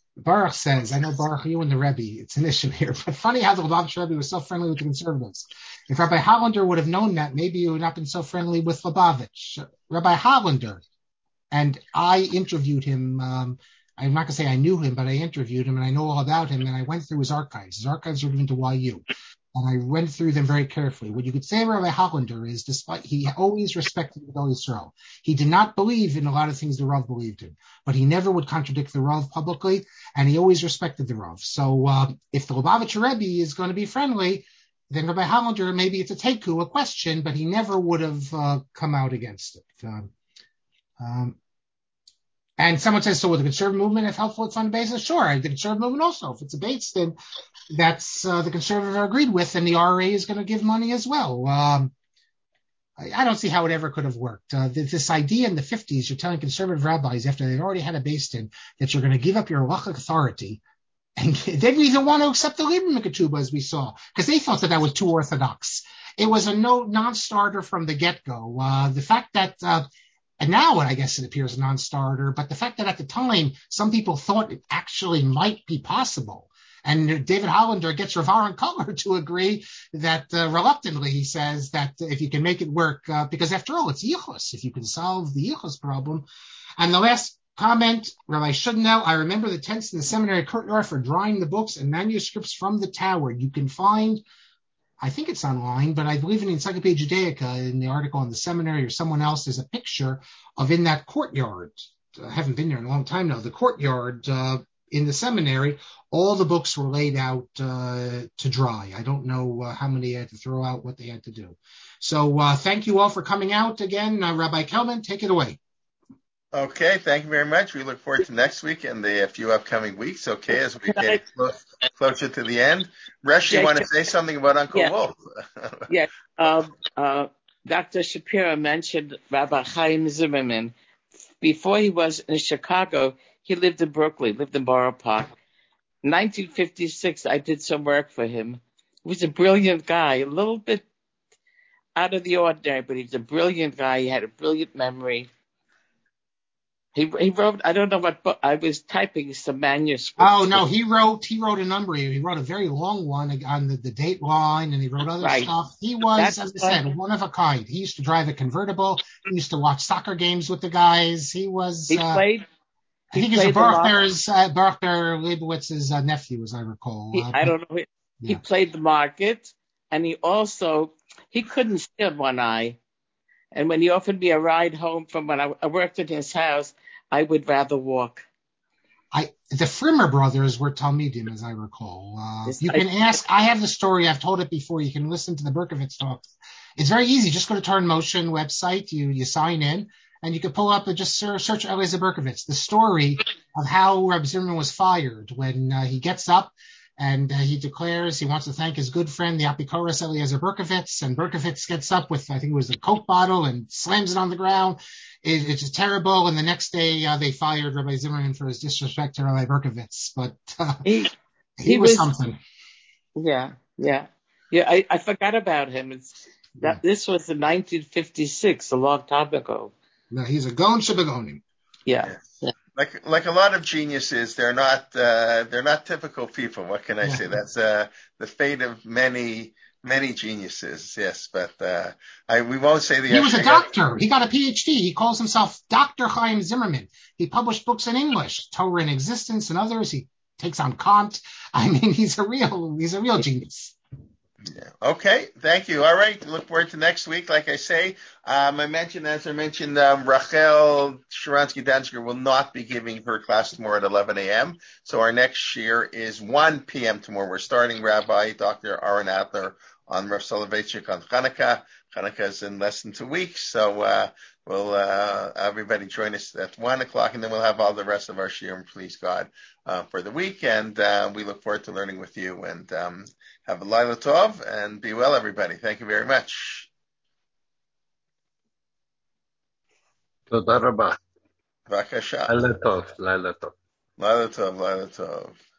Baruch says, I know Baruch, you and the Rebbe, it's an issue here, but funny how the Lubavitcher Rebbe was so friendly with the conservatives. If Rabbi Hollander would have known that, maybe he would not have been so friendly with Lubavitch. Rabbi Hollander, and I interviewed him. I'm not going to say I knew him, but I interviewed him and I know all about him. And I went through his archives. His archives are given to YU. And I went through them very carefully. What you could say Rabbi Hollander is, despite he always respected Gedolei Yisrael, he did not believe in a lot of things the Rav believed in, but he never would contradict the Rav publicly, and he always respected the Rav. So if the Lubavitcher Rebbe is going to be friendly, then Rabbi Hollander, maybe it's a teiku, a question, but he never would have come out against it. And someone says, so with the conservative movement, if helpful, it's on the basis? Sure, the conservative movement also. If it's a base, then that's the conservatives are agreed with, and the RA is going to give money as well. I don't see how it ever could have worked. This idea in the 50s, you're telling conservative rabbis after they've already had a base din that you're going to give up your halachic authority, and they didn't even want to accept the Lieberman ketubah, as we saw, because they thought that was too orthodox. It was a non-starter from the get-go. The fact that and now, I guess it appears a non-starter, but the fact that at the time, some people thought it actually might be possible. And David Hollander gets Rav Aaron Kotler to agree that reluctantly, he says that if you can make it work, because after all, it's yichus, if you can solve the yichus problem. And the last comment, Rabbi Shudnell, I remember the tents in the seminary courtyard for drying the books and manuscripts from the tower. You can find, I think it's online, but I believe in Encyclopedia Judaica, in the article on the seminary or someone else, there's a picture of in that courtyard. I haven't been there in a long time now. The courtyard in the seminary, all the books were laid out to dry. I don't know how many they had to throw out, what they had to do. So thank you all for coming out again. Rabbi Kelman, take it away. Okay, thank you very much. We look forward to next week and a few upcoming weeks, okay, as we get closer to the end. Resh, you want to say something about Uncle Wolf? Yes. Dr. Shapiro mentioned Rabbi Chaim Zimmerman. Before he was in Chicago, he lived in Brooklyn, lived in Borough Park. 1956, I did some work for him. He was a brilliant guy, a little bit out of the ordinary, but he's a brilliant guy. He had a brilliant memory. He wrote, I don't know what book, I was typing some manuscripts. Oh, no, he wrote a number. He wrote a very long one on the date line, and he wrote other stuff. He was, as I said, one of a kind. He used to drive a convertible. He used to watch soccer games with the guys. He was... I think he's Baruch Ber Leibowitz's nephew, as I recall. I don't know. He played the market, and he couldn't see on one eye. And when he offered me a ride home from when I worked at his house, I would rather walk. The Frimmer brothers were Talmidim, as I recall. You can ask. I have the story. I've told it before. You can listen to the Berkovitz talks. It's very easy. Just go to Torah in Motion website. You sign in, and you can pull up and just search Eliezer Berkovitz. The story of how Reb Zimmerman was fired when he gets up and he declares he wants to thank his good friend, the Apikoros Eliezer Berkovitz, and Berkovitz gets up with, I think it was a Coke bottle, and slams it on the ground. It's just terrible. And the next day, they fired Rabbi Zimmerman for his disrespect to Rabbi Berkovitz. But he was something. Yeah. I forgot about him. This was in 1956, a long time ago. No, he's a Gon Shebegonim. Yeah. Like a lot of geniuses, they're not typical people. What can I say? That's the fate of many geniuses. Yes, but we won't say He was a doctor. He got a PhD. He calls himself Dr. Chaim Zimmerman. He published books in English, Torah in Existence and others. He takes on Kant. I mean, he's a real genius. Yeah. Okay. Thank you. All right. Look forward to next week. Like I say, as I mentioned, Rachel Sharansky-Danziger will not be giving her class tomorrow at 11 a.m. So our next shir is 1 p.m. tomorrow. We're starting Rabbi Dr. Aaron Adler on Rav Soloveitchik on Hanukkah. Hanukkah is in less than 2 weeks. So we'll everybody join us at 1 o'clock, and then we'll have all the rest of our shirim, please God, for the week. And we look forward to learning with you. And have a Laila Tov, and be well, everybody. Thank you very much. Toda Rabba. B'vakasha. Laila Tov. Laila Tov.